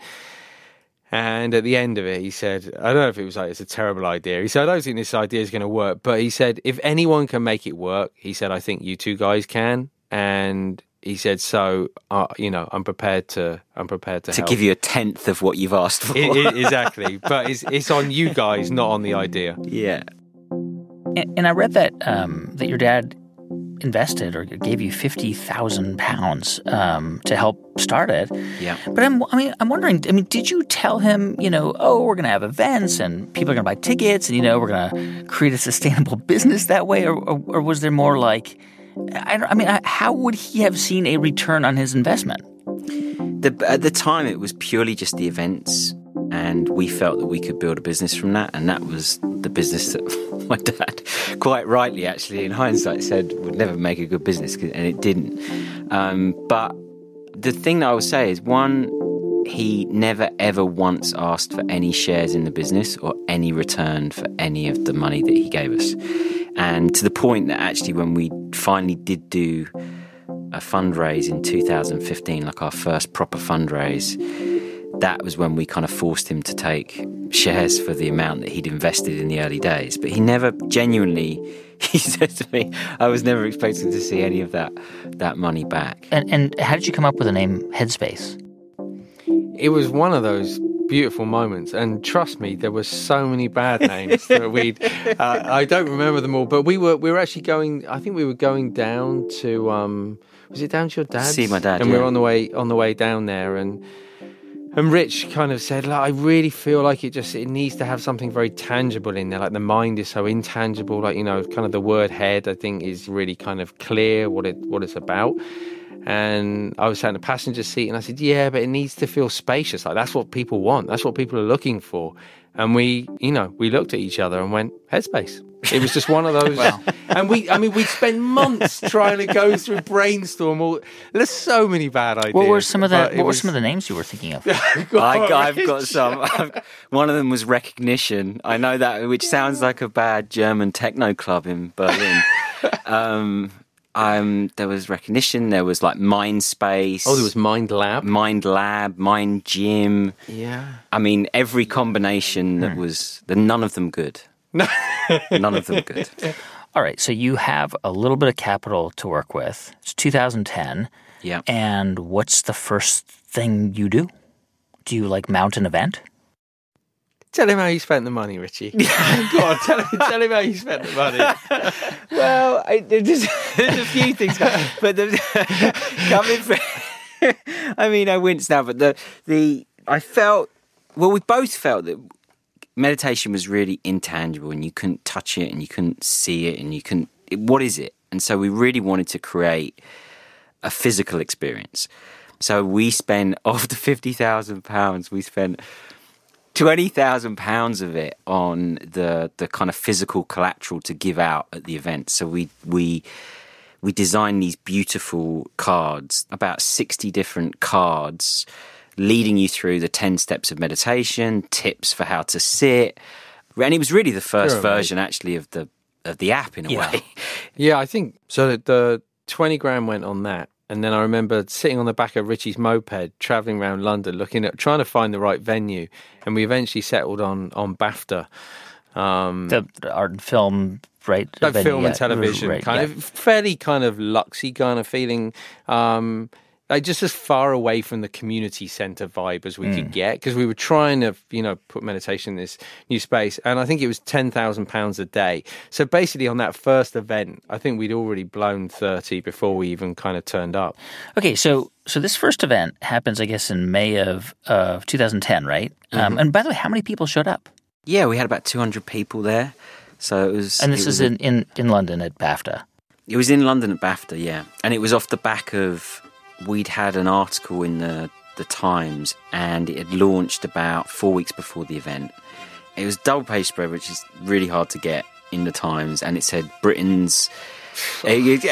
And at the end of it, he said, I don't know if it was like, it's a terrible idea. He said, I don't think this idea is going to work. But he said, if anyone can make it work, he said, I think you two guys can. And he said, so, uh, you know, I'm prepared to, I'm prepared to To help. give you a tenth of what you've asked for. It, it, exactly. But it's, it's on you guys, not on the idea. Yeah. And, and I read that um, that your dad invested or gave you fifty thousand pounds um, to help start it. Yeah. But I'm, I mean, I'm wondering, I mean, did you tell him, you know, oh, we're going to have events and people are going to buy tickets and, you know, we're going to create a sustainable business that way? Or, or, or was there more like, I, don't, I mean, how would he have seen a return on his investment? The, at the time, it was purely just the events. And we felt that we could build a business from that. And that was the business that my dad, quite rightly, actually, in hindsight, said would never make a good business. And it didn't. Um, but the thing that I would say is, one, he never, ever once asked for any shares in the business or any return for any of the money that he gave us. And to the point that actually when we finally did do a fundraise in two thousand fifteen, like our first proper fundraise, that was when we kind of forced him to take shares for the amount that he'd invested in the early days. But he never genuinely, he said to me, I was never expecting to see any of that that money back. And, and how did you come up with the name Headspace? It was one of those beautiful moments. And trust me, there were so many bad names that we'd, uh, I don't remember them all, but we were, we were actually going, I think we were going down to, um, was it down to your dad's? See my dad, And yeah. we were on the way, on the way down there, and And Rich kind of said, like, I really feel like it just, it needs to have something very tangible in there. Like the mind is so intangible, like, you know, kind of the word head, I think, is really kind of clear what it what it's about. And I was sat in the passenger seat and I said, yeah, but it needs to feel spacious. Like that's what people want. That's what people are looking for. And we, you know, we looked at each other and went, Headspace. It was just one of those. Wow. And we, I mean, we spent months trying to go through brainstorm. All there's so many bad ideas. What were some of the but it What were was- some of the names you were thinking of? I, I've got some. One of them was Recognition. I know that, which sounds like a bad German techno club in Berlin. um, Um, there was Recognition. There was like Mindspace. Oh, there was Mind Lab. Mind Lab, Mind Gym. Yeah. I mean, every combination that was, the, none of them good. None of them good. All right, so you have a little bit of capital to work with. It's two thousand ten. Yeah. And what's the first thing you do? Do you like mount an event? Tell him how you spent the money, Richie. Go on, tell him, tell him how you spent the money. Well, I, there's, there's a few things, but the, coming from, I mean, I winced now, but the the I felt, well, we both felt that meditation was really intangible, and you couldn't touch it, and you couldn't see it, and you couldn't. It, what is it? And so we really wanted to create a physical experience. So we spent of the fifty thousand pounds, we spent twenty thousand pounds of it on the the kind of physical collateral to give out at the event. So we we we designed these beautiful cards, about sixty different cards, leading you through the ten steps of meditation, tips for how to sit. And it was really the first Sure, version, actually, of the of the app in a Yeah. way. Yeah, I think so. The twenty grand went on that. And then I remember sitting on the back of Richie's moped, travelling around London, looking at, trying to find the right venue. And we eventually settled on, on BAFTA. Um, The, the art and film, right? like venue, film yeah, and television, right, kind yeah. of fairly kind of luxy kind of feeling. Um, like just as far away from the community centre vibe as we Mm. could get, because we were trying to, you know, put meditation in this new space. And I think it was ten thousand pounds a day. So basically on that first event, I think we'd already blown thirty before we even kind of turned up. Okay, so so this first event happens, I guess, in May of of two thousand ten, right? Um, and by the way, how many people showed up? Yeah, we had about two hundred people there. So it was. And this it was is in, in, in London at BAFTA. It was in London at BAFTA, yeah. And it was off the back of, we'd had an article in the, the Times, and it had launched about four weeks before the event. It was double page spread, which is really hard to get in the Times, and it said Britain's... So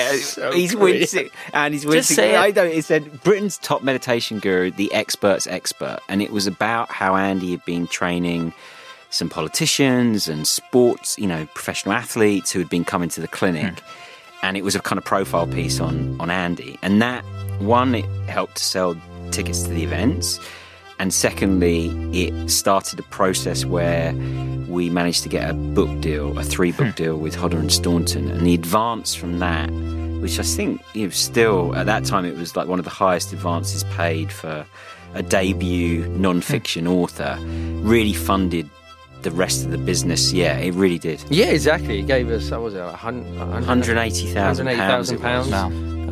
he's wincing, and he's wincing. say it. I don't. It said Britain's top meditation guru, the expert's expert, and it was about how Andy had been training some politicians and sports, you know, professional athletes who had been coming to the clinic, Hmm. and it was a kind of profile piece on on Andy, and that one, it helped to sell tickets to the events, and secondly, it started a process where we managed to get a book deal, a three book deal with Hodder and Staunton, and the advance from that, which I think, you know, still at that time it was like one of the highest advances paid for a debut non-fiction author, really funded the rest of the business. Yeah, it really did. Yeah, exactly. It gave us, what was it, a hun- a one hundred eighty thousand pounds. pounds. Wow.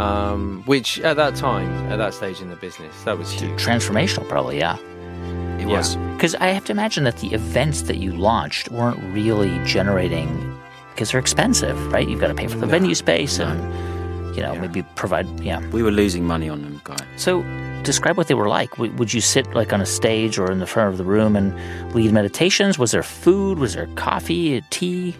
Um, which at that time, at that stage in the business, that was huge. Transformational, probably, yeah. It Yeah. was. Because I have to imagine that the events that you launched weren't really generating, because they're expensive, right? You've got to pay for the venue space and, you know, Yeah. maybe provide, yeah. We were losing money on them, Guy. So describe what they were like. W- would you sit like on a stage or in the front of the room and lead meditations? Was there food? Was there coffee, tea?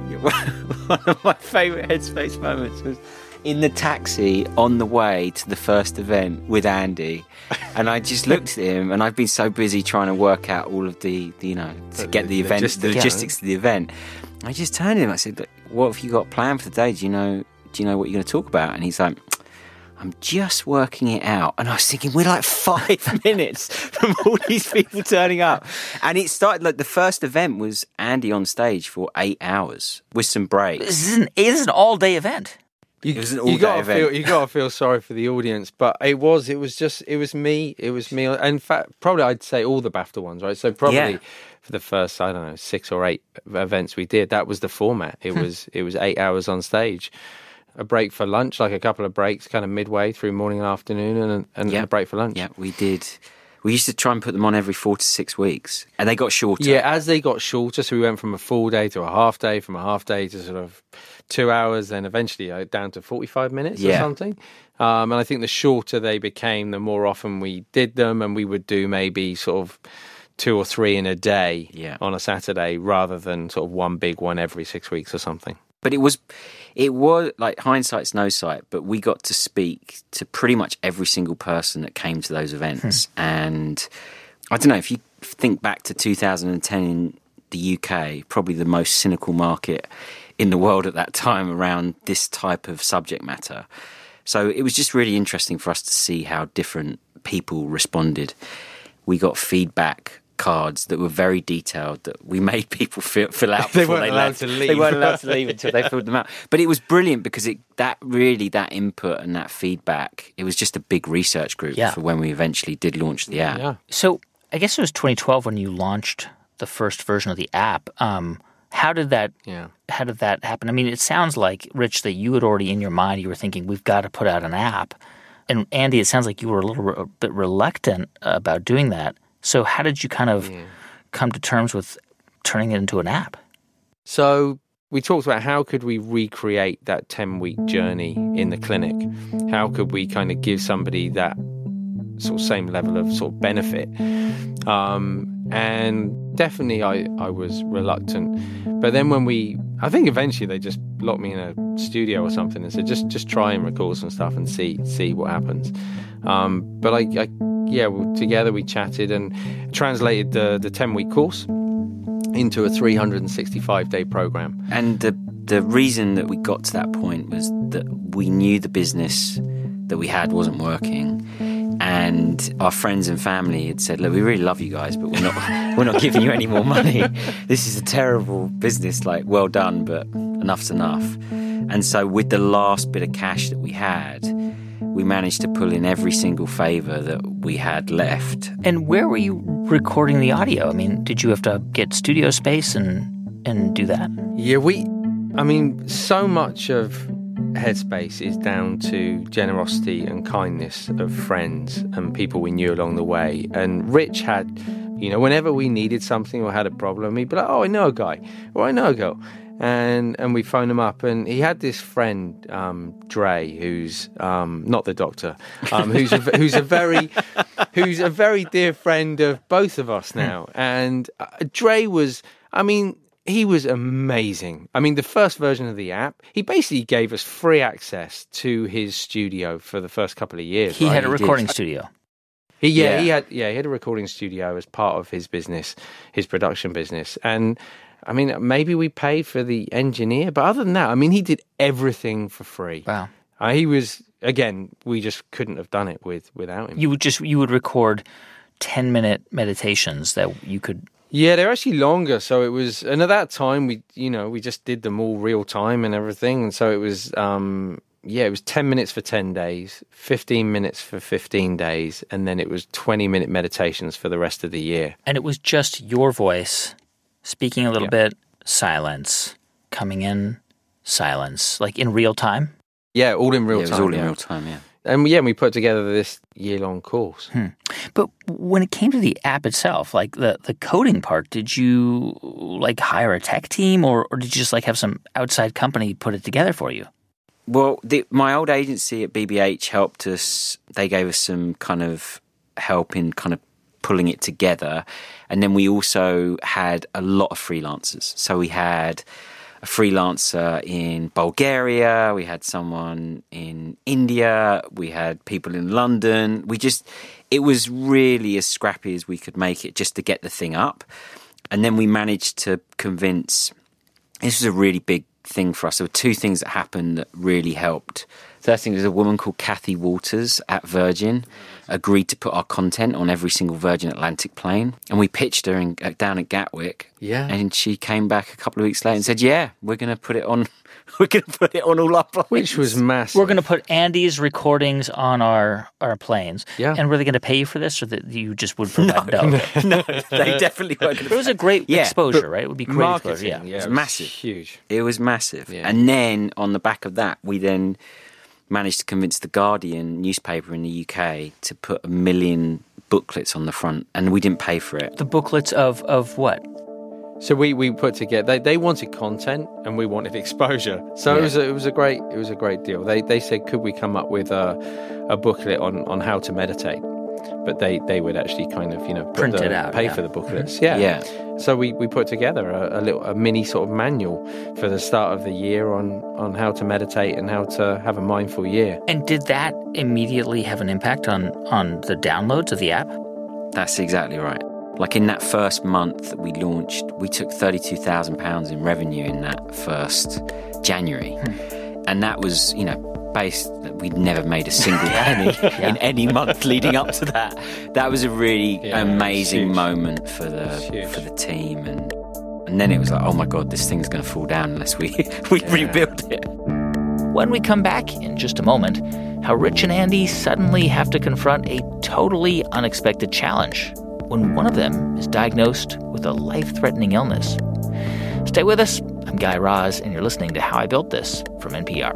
One of my favourite Headspace moments was in the taxi on the way to the first event with Andy, and I just looked at him, and I've been so busy trying to work out all of the, the you know, to The- get the, the event, logistics, the yeah. logistics to the event. I just turned to him. I said, "Look, what have you got planned for the day? Do you know? Do you know what you're going to talk about?" And he's like, "I'm just working it out." And I was thinking, we're like five minutes from all these people turning up. And it started, like, the first event was Andy on stage for eight hours with some breaks. This is an, this is an all-day event. You, It was an you all-day gotta event. feel you gotta feel sorry for the audience, but it was it was just it was me it was me. In fact, probably I'd say all the BAFTA ones, right? So probably Yeah. for the first I don't know six or eight events we did, that was the format. It was it was eight hours on stage, a break for lunch, like a couple of breaks, kind of midway through morning and afternoon, and and Yeah. a break for lunch. Yeah, we did. We used to try and put them on every four to six weeks, and they got shorter. Yeah, as they got shorter, so we went from a full day to a half day, from a half day to sort of two hours, then eventually uh, down to forty-five minutes or Yeah. something. Um, and I think the shorter they became, the more often we did them, and we would do maybe sort of two or three in a day Yeah. on a Saturday rather than sort of one big one every six weeks or something. But it was, it was like hindsight's no sight. But we got to speak to pretty much every single person that came to those events, and I don't know if you think back to two thousand ten in the U K, probably the most cynical market in the world at that time around this type of subject matter. So it was just really interesting for us to see how different people responded. We got feedback cards that were very detailed that we made people fill, fill out before they, they allowed left. To leave. They weren't allowed to leave until they filled them out. But it was brilliant because it that really, that input and that feedback, it was just a big research group yeah. for when we eventually did launch the app. Yeah. So I guess it was twenty twelve when you launched the first version of the app. Um, how did that Yeah. How did that happen? I mean, it sounds like, Rich, that you had already in your mind, you were thinking, we've got to put out an app. And Andy, it sounds like you were a little a bit reluctant about doing that. So how did you kind of yeah. come to terms with turning it into an app? So we talked about how could we recreate that ten-week journey in the clinic? How could we kind of give somebody that sort of same level of sort of benefit? Um, and definitely I, I was reluctant. But then when we, I think eventually they just locked me in a studio or something and said, just just try and record some stuff and see see what happens. Um, but I, I yeah, together we chatted and translated the the ten-week course into a three hundred sixty-five day program. And the the reason that we got to that point was that we knew the business that we had wasn't working. And our friends and family had said, look, we really love you guys, but we're not we're not giving you any more money. This is a terrible business, like, well done, but enough's enough. And so with the last bit of cash that we had, we managed to pull in every single favor that we had left. And where were you recording the audio? I mean, did you have to get studio space and and do that? Yeah, we, I mean, so much of Headspace is down to generosity and kindness of friends and people we knew along the way. And Rich had, you know, whenever we needed something or had a problem, he'd be like, oh, I know a guy, or I know a girl. And and we phoned him up, and he had this friend, um, Dre, who's um, not the doctor, um, who's a, who's a very who's a very dear friend of both of us now. And uh, Dre was, I mean, he was amazing. I mean, the first version of the app, he basically gave us free access to his studio for the first couple of years. He right? had a he recording did. studio. He, yeah, Yeah. he had. Yeah, he had a recording studio as part of his business, his production business, and. I mean, maybe we paid for the engineer, but other than that, I mean, he did everything for free. Wow. Uh, he was, again, we just couldn't have done it with without him. You would just you would record ten minute meditations that you could. Yeah, they're actually longer. So it was, and at that time, we, you know, we just did them all real time and everything. And so it was, um, yeah, it was ten minutes for ten days, fifteen minutes for fifteen days, and then it was twenty minute meditations for the rest of the year. And it was just your voice speaking a little Yeah. bit, silence, coming in, silence, like in real time? Yeah, all in real Yeah, it time. was all in yeah. real time, yeah. And yeah, we put together this year-long course. Hmm. But when it came to the app itself, like the, the coding part, did you like hire a tech team or, or did you just like have some outside company put it together for you? Well, the, my old agency at B B H helped us. They gave us some kind of help in kind of pulling it together. And then we also had a lot of freelancers. So we had a freelancer in Bulgaria, we had someone in India, we had people in London. We just, it was really as scrappy as we could make it just to get the thing up. And then we managed to convince, this was a really big thing for us. There were two things that happened that really helped. First thing was a woman called Kathy Walters at Virgin agreed to put our content on every single Virgin Atlantic plane, and we pitched her in, uh, down at Gatwick. Yeah, and she came back a couple of weeks later and said, "Yeah, we're going to put it on. We're going to put it on all our planes." which was massive. We're going to put Andy's recordings on our, our planes. Yeah. And were they going to pay you for this or that you just would provide dough? no, they definitely weren't going It to. was a great Yeah, exposure, right? It would be great marketing. exposure. Yeah. Yeah, It was it massive. huge. It was massive. Yeah. And then on the back of that, we then managed to convince the Guardian newspaper in the U K to put a million booklets on the front, and we didn't pay for it. The booklets of, of what? So we, we put together. They, they wanted content and we wanted exposure. So Yeah. it was a, it was a great it was a great deal. They they said, could we come up with a a booklet on, on how to meditate? But they, they would actually kind of you know put Print the- it out, pay yeah. for the booklets. Yeah. Yeah. So we, we put together a, a little a mini sort of manual for the start of the year on on how to meditate and how to have a mindful year. And did that immediately have an impact on, on the downloads of the app? That's exactly right. Like in that first month that we launched, we took thirty-two thousand pounds in revenue in that first January. Hmm. And that was, you know, based that we'd never made a single penny yeah. in any month leading up to that. That was a really yeah, amazing moment for the for the team. And and then it was like, oh my God, this thing's going to fall down unless we, we yeah. rebuild it. When we come back in just a moment, how Rich and Andy suddenly have to confront a totally unexpected challenge when one of them is diagnosed with a life-threatening illness. Stay with us. I'm Guy Raz, and you're listening to How I Built This from N P R.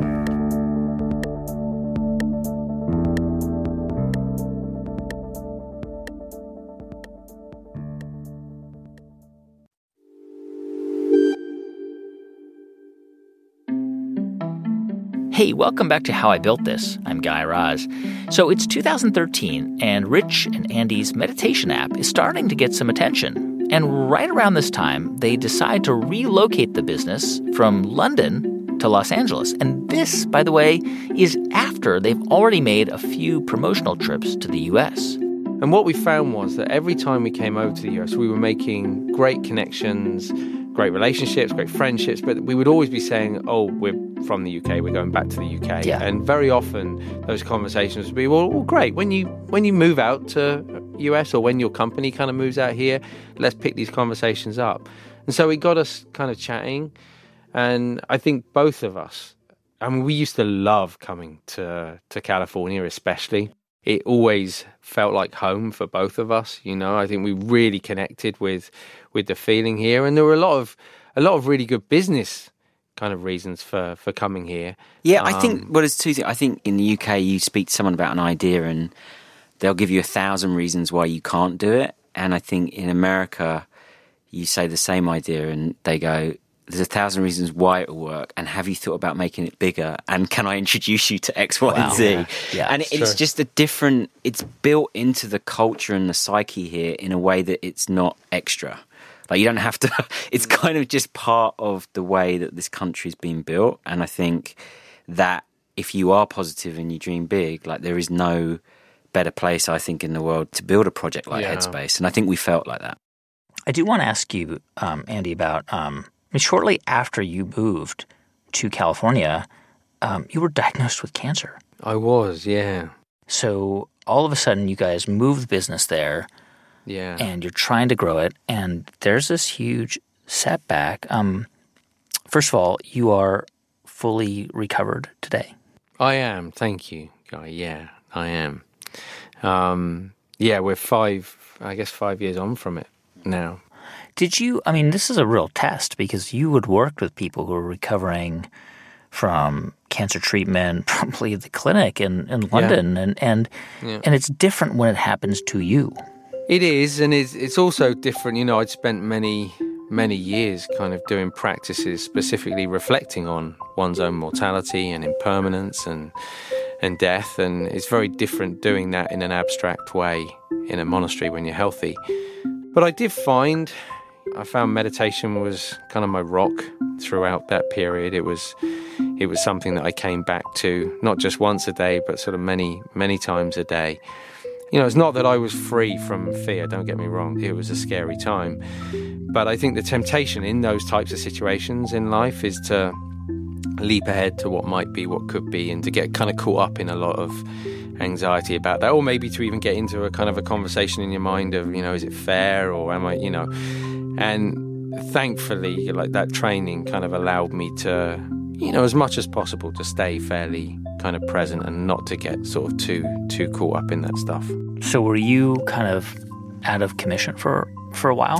Hey, welcome back to How I Built This. I'm Guy Raz. So it's two thousand thirteen, and Rich and Andy's meditation app is starting to get some attention. And right around this time, they decide to relocate the business from London to Los Angeles. And this, by the way, is after they've already made a few promotional trips to the U S. And what we found was that every time we came over to the U S, we were making great connections, great relationships, great friendships, but we would always be saying, oh, we're from the U K, we're going back to the U K. Yeah. And very often those conversations would be, well, well, great, when you when you move out to U S or when your company kind of moves out here, let's pick these conversations up. And so it got us kind of chatting. And I think both of us, I mean, we used to love coming to, to California especially. It always felt like home for both of us, you know. I think we really connected with with the feeling here, and there were a lot of a lot of really good business kind of reasons for, for coming here. Yeah, um, I think well, there's two things. I think in the U K, you speak to someone about an idea, and they'll give you a thousand reasons why you can't do it. And I think in America, you say the same idea, and they go, there's a thousand reasons why it will work, and have you thought about making it bigger, and can I introduce you to X, Y, wow. and Z? Yeah, yeah, and it's true. just a different, it's built into the culture and the psyche here in a way that it's not extra. Like you don't have to, it's kind of just part of the way that this country's been built. And I think that if you are positive and you dream big, like there is no better place, I think, in the world to build a project like yeah. Headspace. And I think we felt like that. I do want to ask you, um, Andy, about um, I mean, shortly after you moved to California, um, you were diagnosed with cancer. I was, yeah. So all of a sudden, you guys moved the business there, yeah, and you're trying to grow it, and there's this huge setback. Um, first of all, you are fully recovered today. I am, thank you, Guy. Yeah, I am. Um, yeah, we're five, I guess, five years on from it now. Did you, I mean, this is a real test because you had worked with people who were recovering from cancer treatment, probably at the clinic in, in London, yeah. and and, yeah. and it's different when it happens to you. It is, and it's, it's also different. You know, I'd spent many, many years kind of doing practices specifically reflecting on one's own mortality and impermanence and and death, and it's very different doing that in an abstract way in a monastery when you're healthy. But I did find... I found meditation was kind of my rock throughout that period. It was it was something that I came back to, not just once a day, but sort of many, many times a day. You know, it's not that I was free from fear, don't get me wrong. It was a scary time. But I think the temptation in those types of situations in life is to leap ahead to what might be, what could be, and to get kind of caught up in a lot of anxiety about that, or maybe to even get into a kind of a conversation in your mind of, you know, is it fair, or am I, you know... And thankfully, like that training kind of allowed me to, you know, as much as possible to stay fairly kind of present and not to get sort of too too caught up in that stuff. So were you kind of out of commission for, for a while?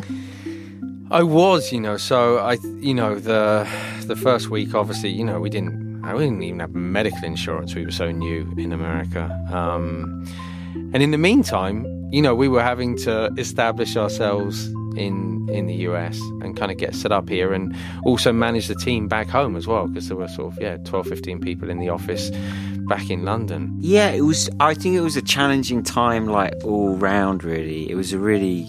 I was, you know, so I, you know, the the first week, obviously, you know, we didn't, I didn't even have medical insurance. We were so new in America. Um, and in the meantime, you know, we were having to establish ourselves in in the U S and kind of get set up here, and also manage the team back home as well, because there were sort of, yeah, twelve, fifteen people in the office back in London. Yeah, it was, I think it was a challenging time, like all round, really. It was a really,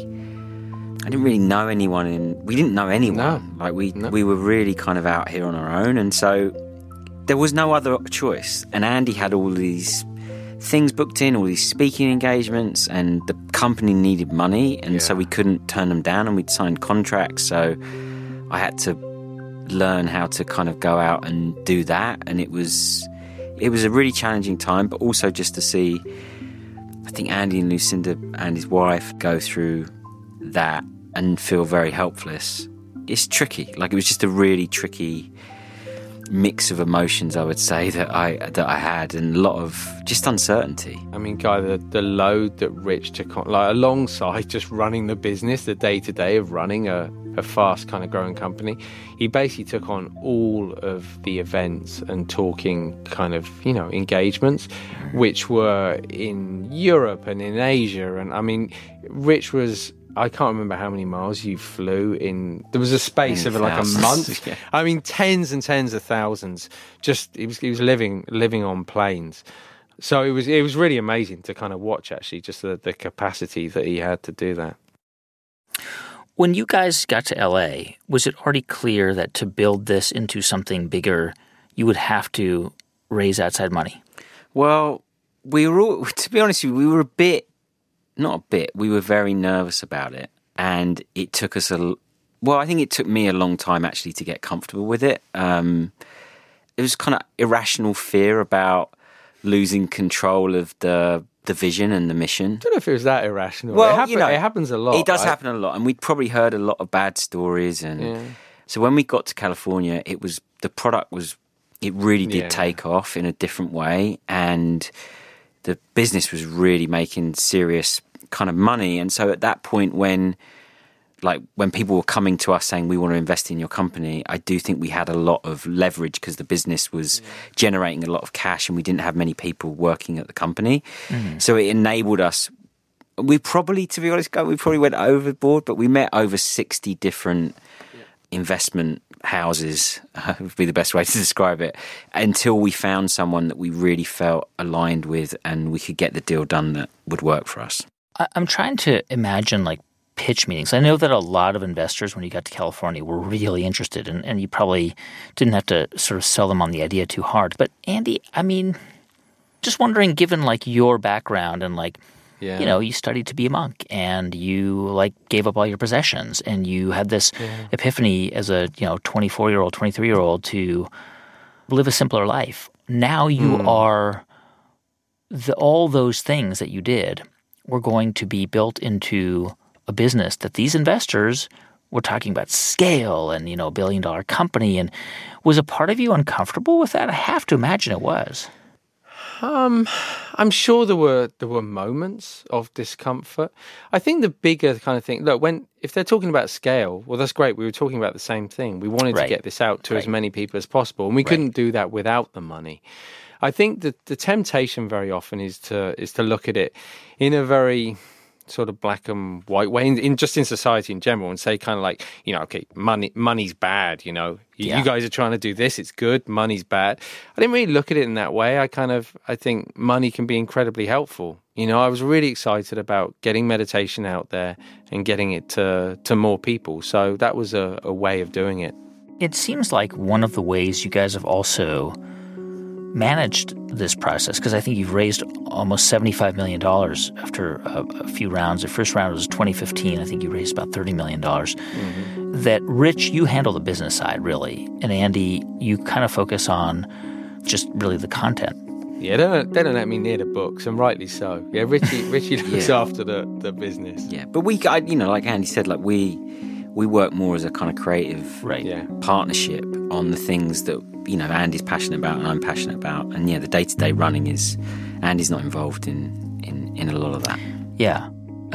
I didn't really know anyone in, we didn't know anyone. No. Like we, no. we were really kind of out here on our own, and so there was no other choice. And Andy had all these things booked in, all these speaking engagements, and the company needed money, and yeah. so we couldn't turn them down, and we'd signed contracts. So I had to learn how to kind of go out and do that, and it was it was a really challenging time, but also just to see, I think Andy and Lucinda and his wife go through that and feel very helpless. It's tricky. Like, it was just a really tricky mix of emotions, I would say, that I that I had, and a lot of just uncertainty. I mean, Guy, the, the load that Rich took on, like, alongside just running the business, the day-to-day of running a, a fast kind of growing company, he basically took on all of the events and talking kind of, you know, engagements, which were in Europe and in Asia. And I mean, Rich was... I can't remember how many miles you flew in. There was a space of like a month. Yeah. I mean, tens and tens of thousands. Just he was he was living living on planes. So it was it was really amazing to kind of watch, actually, just the, the capacity that he had to do that. When you guys got to L A, was it already clear that to build this into something bigger, you would have to raise outside money? Well, we were all, to be honest with you, we were a bit. Not a bit. We were very nervous about it, and it took us a. Well, I think it took me a long time actually to get comfortable with it. Um, it was kind of irrational fear about losing control of the the vision and the mission. I don't know if it was that irrational. Well, it, happen, you know, it happens a lot. It does right? happen a lot, and we'd probably heard a lot of bad stories. And yeah. so when we got to California, it was the product was it really did yeah. take off in a different way, and the business was really making serious kind of money. And so at that point, when like when people were coming to us saying we want to invest in your company, I do think we had a lot of leverage because the business was yeah. generating a lot of cash and we didn't have many people working at the company. Mm. So it enabled us. We probably, to be honest, we probably went overboard, but we met over sixty different yeah. investment houses, uh, would be the best way to describe it, until we found someone that we really felt aligned with and we could get the deal done that would work for us. I'm trying to imagine like pitch meetings. I know that a lot of investors, when you got to California, were really interested, and, and you probably didn't have to sort of sell them on the idea too hard. But Andy, I mean, just wondering, given like your background and like, yeah. you know, you studied to be a monk and you like gave up all your possessions and you had this yeah. epiphany as a, you know, twenty-four-year-old, twenty-three-year-old to live a simpler life. Now you mm. are the, all those things that you did were going to be built into a business that these investors were talking about scale and, you know, a billion dollar company. And was a part of you uncomfortable with that? I have to imagine it was. Um, I'm sure there were there were moments of discomfort. I think the bigger kind of thing, look, when if they're talking about scale, well, that's great. We were talking about the same thing. We wanted right. to get this out to right. as many people as possible, and we right. couldn't do that without the money. I think that the temptation very often is to is to look at it in a very sort of black and white way, in, in just in society in general, and say kind of like, you know, okay, money money's bad, you know, you, yeah. you guys are trying to do this, it's good, money's bad. I didn't really look at it in that way. I kind of, I think money can be incredibly helpful. You know, I was really excited about getting meditation out there and getting it to, to more people. So that was a, a way of doing it. It seems like one of the ways you guys have also managed this process, because I think you've raised almost seventy-five million dollars after a, a few rounds. The first round was twenty fifteen. I think you raised about thirty million dollars. Mm-hmm. That, Rich, you handle the business side, really. And Andy, you kind of focus on just really the content. Yeah, they don't, they don't let me near the books, and rightly so. Yeah, Richie, Richie looks yeah. after the, the business. Yeah, but we, I, you know, like Andy said, like we we work more as a kind of creative right. yeah. partnership on the things that, you know, Andy's passionate about and I'm passionate about. And yeah, the day-to-day running is, Andy's not involved in, in, in a lot of that. Yeah.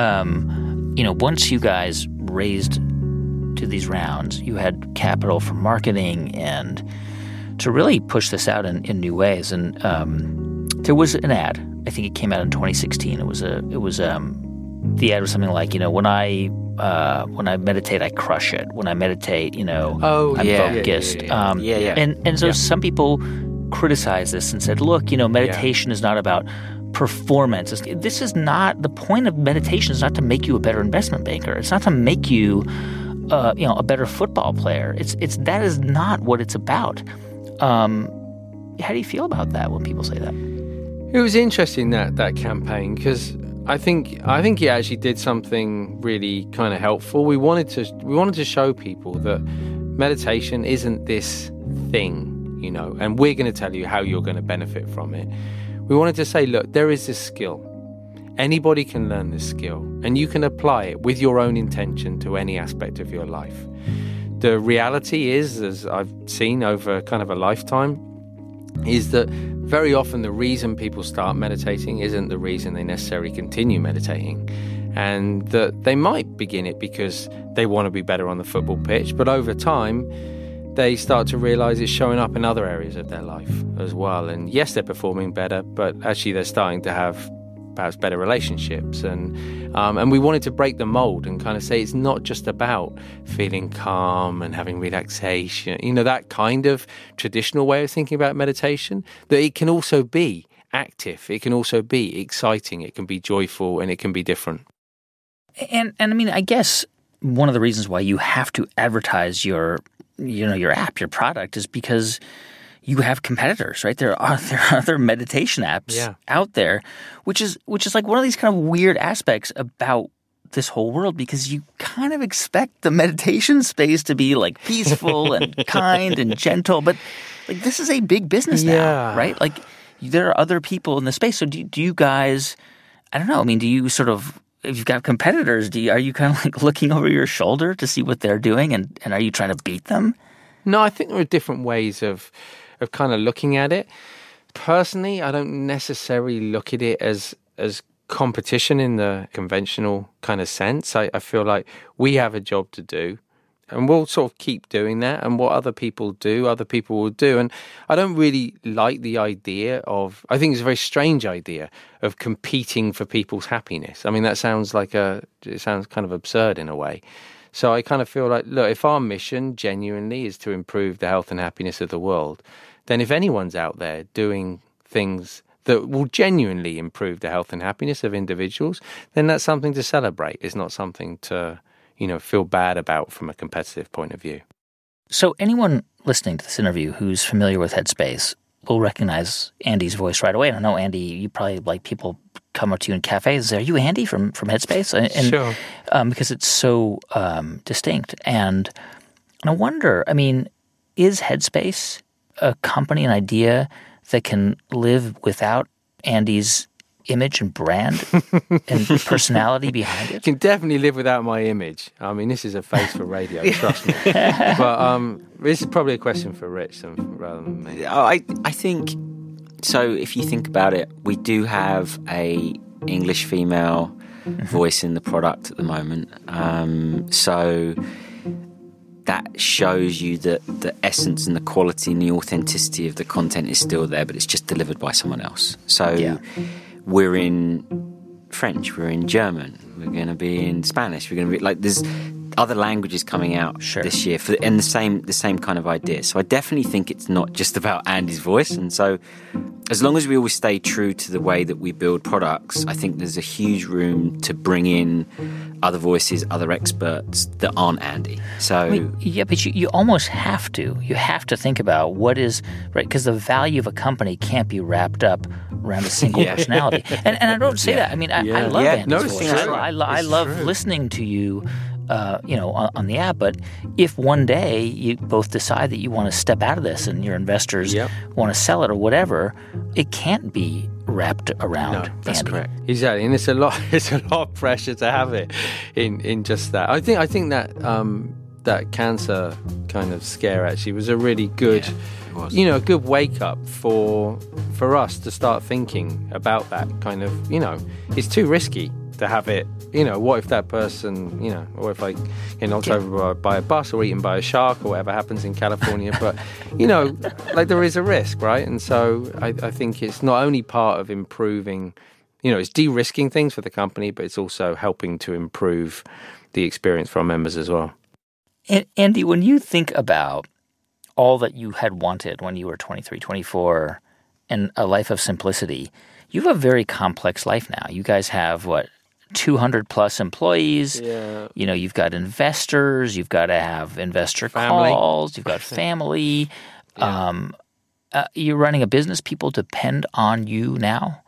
Um, you know, once you guys raised to these rounds, you had capital for marketing and to really push this out in, in new ways. And um, there was an ad. I think it came out in twenty sixteen. It was a, it was, um, the ad was something like, you know, when I, Uh, when I meditate, I crush it. When I meditate, you know, oh, I'm yeah, focused. Yeah, yeah, um, yeah, yeah. And and so yeah. some people criticized this and said, look, you know, meditation yeah. is not about performance. It's, this is not, the point of meditation is not to make you a better investment banker. It's not to make you, uh, you know, a better football player. It's it's that is not what it's about. Um, how do you feel about that when people say that? It was interesting, that that campaign, because I think I think it actually did something really kind of helpful. We wanted to we wanted to show people that meditation isn't this thing, you know, and we're going to tell you how you're going to benefit from it. We wanted to say, look, there is this skill. Anybody can learn this skill, and you can apply it with your own intention to any aspect of your life. The reality is, as I've seen over kind of a lifetime, is that very often the reason people start meditating isn't the reason they necessarily continue meditating. And that they might begin it because they want to be better on the football pitch, but over time they start to realize it's showing up in other areas of their life as well. And yes, they're performing better, but actually they're starting to have perhaps better relationships. And um, and we wanted to break the mold and kind of say it's not just about feeling calm and having relaxation, you know, that kind of traditional way of thinking about meditation, that it can also be active, it can also be exciting, it can be joyful, and it can be different. And and I mean, I guess one of the reasons why you have to advertise your, you know, your app, your product, is because you have competitors, right? There are there are other meditation apps yeah. out there, which is which is like one of these kind of weird aspects about this whole world, because you kind of expect the meditation space to be like peaceful and kind and gentle, but like this is a big business now, yeah. right? Like there are other people in the space. So do do you guys? I don't know. I mean, do you sort of, if you've got competitors, do you, are you kind of like looking over your shoulder to see what they're doing, and, and are you trying to beat them? No, I think there are different ways of of kind of looking at it. Personally, I don't necessarily look at it as as competition in the conventional kind of sense. I, I feel like we have a job to do, and we'll sort of keep doing that. And what other people do, other people will do. And I don't really like the idea of, I think it's a very strange idea of competing for people's happiness. I mean, that sounds like a, it sounds kind of absurd in a way. So I kind of feel like, look, if our mission genuinely is to improve the health and happiness of the world, then if anyone's out there doing things that will genuinely improve the health and happiness of individuals, then that's something to celebrate. It's not something to, you know, feel bad about from a competitive point of view. So anyone listening to this interview who's familiar with Headspace will recognize Andy's voice right away. And I know, Andy, you probably, like, people come up to you in cafes, say, are you Andy from, from Headspace? And, sure. Um, because it's so um, distinct. And, and I wonder, I mean, is Headspace a company, an idea that can live without Andy's image and brand and personality behind it? It can definitely live without my image. I mean, this is a face for radio, trust me. But um, this is probably a question for Rich rather than me. I, I think, so if you think about it, we do have a English female voice in the product at the moment. Um, so that shows you that the essence and the quality and the authenticity of the content is still there, but it's just delivered by someone else. So yeah. We're in French, we're in German, we're going to be in Spanish, we're going to be like, there's other languages coming out sure. this year for, and the same the same kind of idea. So I definitely think it's not just about Andy's voice. And so as long as we always stay true to the way that we build products, I think there's a huge room to bring in other voices, other experts that aren't Andy. So I mean, yeah, but you, you almost have to. You have to think about what is, right, because the value of a company can't be wrapped up around a single yeah. personality. And, and I don't say yeah. that. I mean, I, yeah. I love yeah. Andy's no, voice. it's I, I, I love true. listening to you. Uh, you know, on, on the app. But if one day you both decide that you want to step out of this and your investors yep. want to sell it or whatever, it can't be wrapped around. No, that's Andy. correct. Exactly, and it's a lot. It's a lot of pressure to have it in, in just that. I think. I think that um, that cancer kind of scare actually was a really good, yeah, you know, a good wake up for for us to start thinking about that kind of. You know, it's too risky to have it. You know, what if that person, you know, or if I get knocked yeah. over by, by a bus or eaten by a shark or whatever happens in California. But, you know, like there is a risk, right? And so I, I think it's not only part of improving, you know, it's de-risking things for the company, but it's also helping to improve the experience for our members as well. And Andy, when you think about all that you had wanted when you were twenty-three, twenty-four, and a life of simplicity, you have a very complex life now. You guys have, what, two hundred plus employees. Yeah. You know, you've got investors. You've got to have investor Family. calls. You've got family. Yeah. Um, uh, you're running a business. People depend on you now.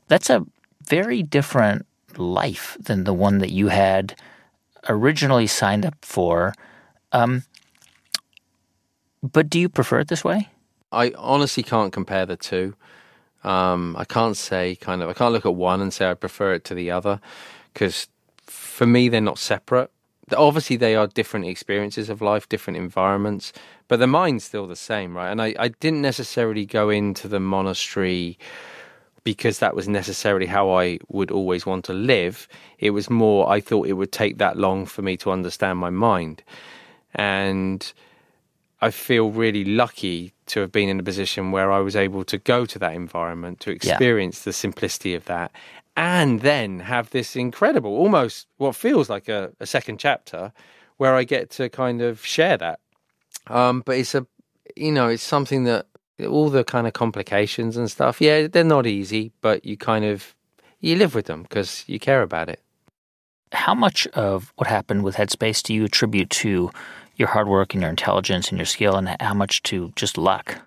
That's a very different life than the one that you had originally signed up for. Um, but do you prefer it this way? I honestly can't compare the two. Um, I can't say kind of, I can't look at one and say I prefer it to the other, because for me, they're not separate. Obviously, they are different experiences of life, different environments, but the mind's still the same, right? And I, I didn't necessarily go into the monastery because that was necessarily how I would always want to live. It was more, I thought it would take that long for me to understand my mind. And I feel really lucky to have been in a position where I was able to go to that environment, to experience yeah. the simplicity of that, and then have this incredible, almost what feels like a, a second chapter where I get to kind of share that. Um, but it's a, you know, it's something that all the kind of complications and stuff, yeah, they're not easy, but you kind of, you live with them because you care about it. How much of what happened with Headspace do you attribute to your hard work and your intelligence and your skill, and how much to just luck?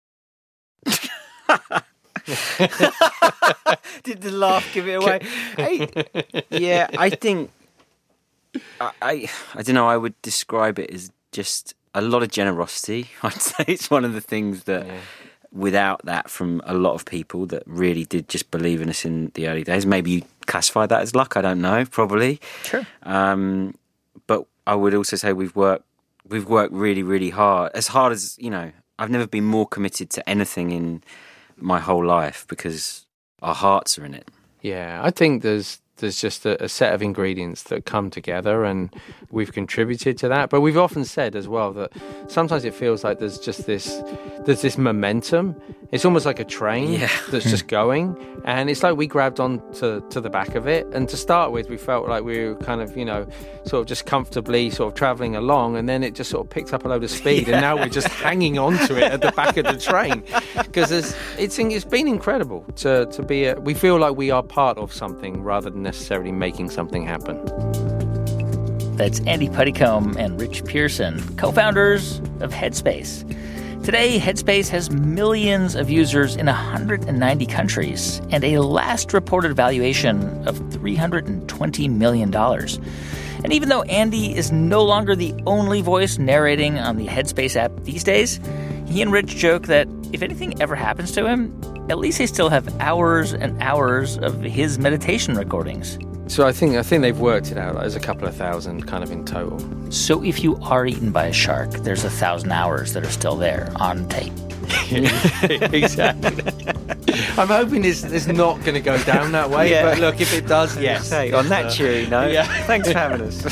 Did the laugh give it away? I, yeah, I think, I, I, I don't know, I would describe it as just a lot of generosity. I'd say it's one of the things that, yeah. without that from a lot of people that really did just believe in us in the early days, maybe you classify that as luck, I don't know, probably. Sure. Um, but I would also say we've worked, we've worked really, really hard. As hard as, you know, I've never been more committed to anything in my whole life because our hearts are in it. Yeah, I think there's there's just a, a set of ingredients that come together, and we've contributed to that. But we've often said as well that sometimes it feels like there's just this there's this momentum. It's almost like a train yeah. that's just going, and it's like we grabbed on to, to the back of it. And to start with, we felt like we were kind of, you know, sort of just comfortably sort of traveling along, and then it just sort of picked up a load of speed, yeah. and now we're just hanging on to it at the back of the train, because it's it's it's been incredible to to be. A, we feel like we are part of something rather than necessarily making something happen. That's Andy Puddicombe and Rich Pearson, co-founders of Headspace. Today, Headspace has millions of users in one hundred ninety countries and a last reported valuation of three hundred twenty million dollars. And even though Andy is no longer the only voice narrating on the Headspace app these days, he and Rich joke that if anything ever happens to him, at least they still have hours and hours of his meditation recordings. So I think I think they've worked it out. There's a couple of thousand kind of in total. So if you are eaten by a shark, there's a thousand hours that are still there on tape. Exactly. I'm hoping it's, it's not going to go down that way, yeah. but look, if it does, yes. Hey, on that cheery note, yeah. thanks for having us.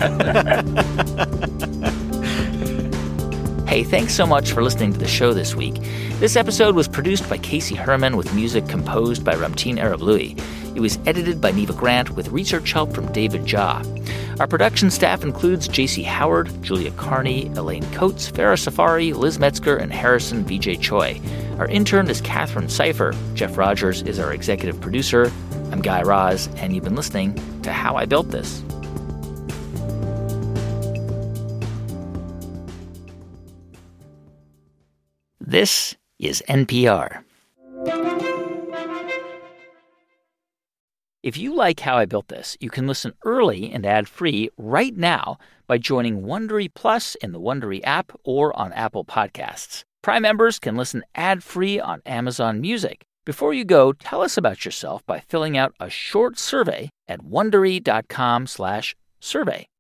Hey, thanks so much for listening to the show this week. This episode was produced by Casey Herman with music composed by Ramtin Arablouei. It was edited by Neva Grant with research help from David Jha. Our production staff includes J C Howard, Julia Carney, Elaine Coates, Farah Safari, Liz Metzger, and Harrison V J Choi. Our intern is Catherine Seifer. Jeff Rogers is our executive producer. I'm Guy Raz, and you've been listening to How I Built This. This is N P R. If you like How I Built This, you can listen early and ad-free right now by joining Wondery Plus in the Wondery app or on Apple Podcasts. Prime members can listen ad-free on Amazon Music. Before you go, tell us about yourself by filling out a short survey at wondery dot com slash survey.